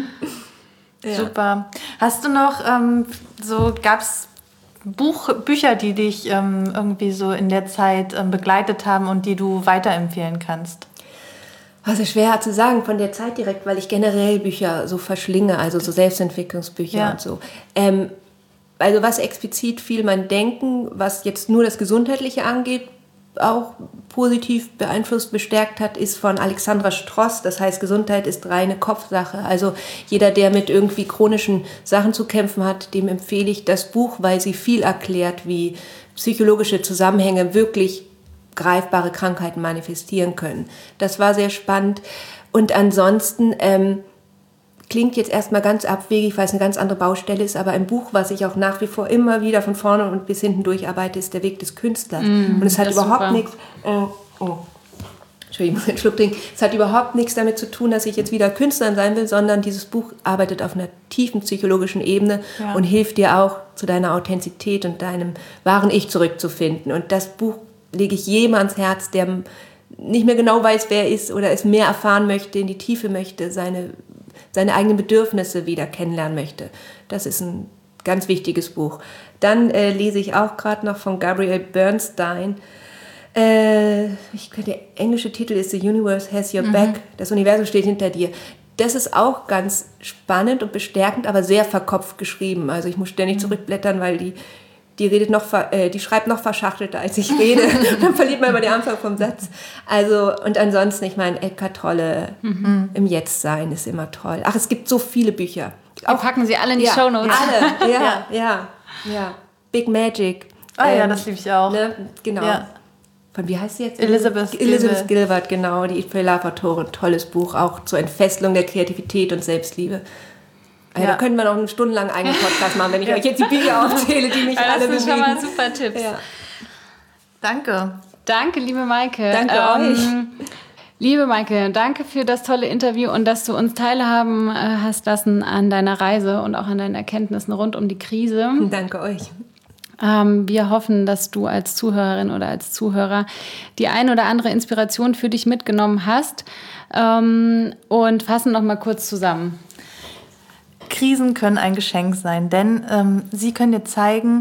Ja. Super. Hast du noch ähm, so, gab's Buch, Bücher, die dich ähm, irgendwie so in der Zeit ähm, begleitet haben und die du weiterempfehlen kannst? Also schwer zu sagen von der Zeit direkt, weil ich generell Bücher so verschlinge, also so Selbstentwicklungsbücher ja. und so. Ähm, also was explizit viel mein Denken, was jetzt nur das Gesundheitliche angeht, auch positiv beeinflusst, bestärkt hat, ist von Alexandra Stross. Das heißt, Gesundheit ist reine Kopfsache. Also jeder, der mit irgendwie chronischen Sachen zu kämpfen hat, dem empfehle ich das Buch, weil sie viel erklärt, wie psychologische Zusammenhänge wirklich greifbare Krankheiten manifestieren können. Das war sehr spannend. Und ansonsten ähm, klingt jetzt erstmal ganz abwegig, weil es eine ganz andere Baustelle ist, aber ein Buch, was ich auch nach wie vor immer wieder von vorne und bis hinten durcharbeite, ist Der Weg des Künstlers. Mm, und es hat überhaupt nichts... Äh, oh, Entschuldigung, ich muss einen Schluck trinken. Es hat überhaupt nichts damit zu tun, dass ich jetzt wieder Künstlerin sein will, sondern dieses Buch arbeitet auf einer tiefen psychologischen Ebene ja. und hilft dir auch, zu deiner Authentizität und deinem wahren Ich zurückzufinden. Und das Buch lege ich jedem ans Herz, der nicht mehr genau weiß, wer er ist oder es mehr erfahren möchte, in die Tiefe möchte, seine... seine eigenen Bedürfnisse wieder kennenlernen möchte. Das ist ein Ganz wichtiges Buch. Dann äh, lese ich auch gerade noch von Gabrielle Bernstein. Äh, ich, der englische Titel ist The Universe Has Your mhm. Back. Das Universum steht hinter dir. Das ist auch ganz spannend und bestärkend, aber sehr verkopft geschrieben. Also ich muss ständig mhm. zurückblättern, weil die, die, redet noch, äh, die schreibt noch verschachtelter, als ich rede. Dann verliert man immer den Anfang vom Satz. Also, und ansonsten, ich meine, Eckhart Tolle mhm. im Jetzt-Sein ist immer toll. Ach, es gibt so viele Bücher. Wir auch, packen sie alle in die ja, Shownotes. Alle, ja, ja, ja, ja. Big Magic. Ah ähm, ja, das liebe ich auch. Ne? Genau. Ja. Von wie heißt sie jetzt? Elizabeth Gilbert. Elizabeth Gilbert, genau. Die Eat, Pray, Love Autorin. Tolles Buch, auch zur Entfesselung der Kreativität und Selbstliebe. Also ja. Da könnten wir noch einen stundenlangen eigenen Podcast machen, wenn ich euch jetzt die Bücher aufzähle, die mich also alle bewegen. Das sind schon mal super Tipps. Ja. Danke. Danke, liebe Maike. Danke ähm, euch. Liebe Maike, danke für das tolle Interview und dass du uns teilhaben äh, hast lassen an deiner Reise und auch an deinen Erkenntnissen rund um die Krise. Danke euch. Ähm, wir hoffen, dass du als Zuhörerin oder als Zuhörer die ein oder andere Inspiration für dich mitgenommen hast ähm, und fassen noch mal kurz zusammen. Krisen können ein Geschenk sein, denn ähm, sie können dir zeigen,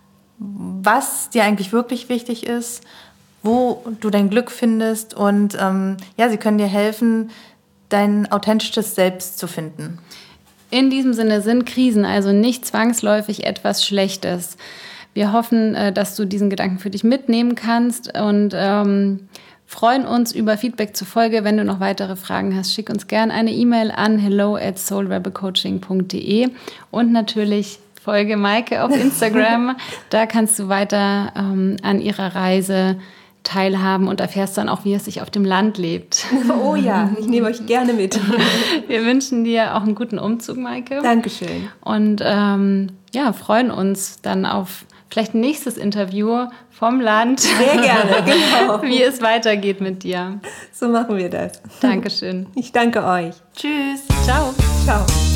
was dir eigentlich wirklich wichtig ist, wo du dein Glück findest und ähm, ja, sie können dir helfen, dein authentisches Selbst zu finden. In diesem Sinne sind Krisen also nicht zwangsläufig etwas Schlechtes. Wir hoffen, dass du diesen Gedanken für dich mitnehmen kannst und ähm, freuen uns über Feedback zur Folge. Wenn du noch weitere Fragen hast, schick uns gerne eine E-Mail an hello at soul rebel coaching punkt de und natürlich folge Maike auf Instagram. Da kannst du weiter ähm, an ihrer Reise teilhaben und erfährst dann auch, wie es sich auf dem Land lebt. Oh ja, ich nehme euch gerne mit. Wir wünschen dir auch einen guten Umzug, Maike. Dankeschön. Und ähm, ja, freuen uns dann auf vielleicht ein nächstes Interview vom Land. Sehr gerne, genau. Wie es weitergeht mit dir. So machen wir das. Dankeschön. Ich danke euch. Tschüss. Ciao. Ciao.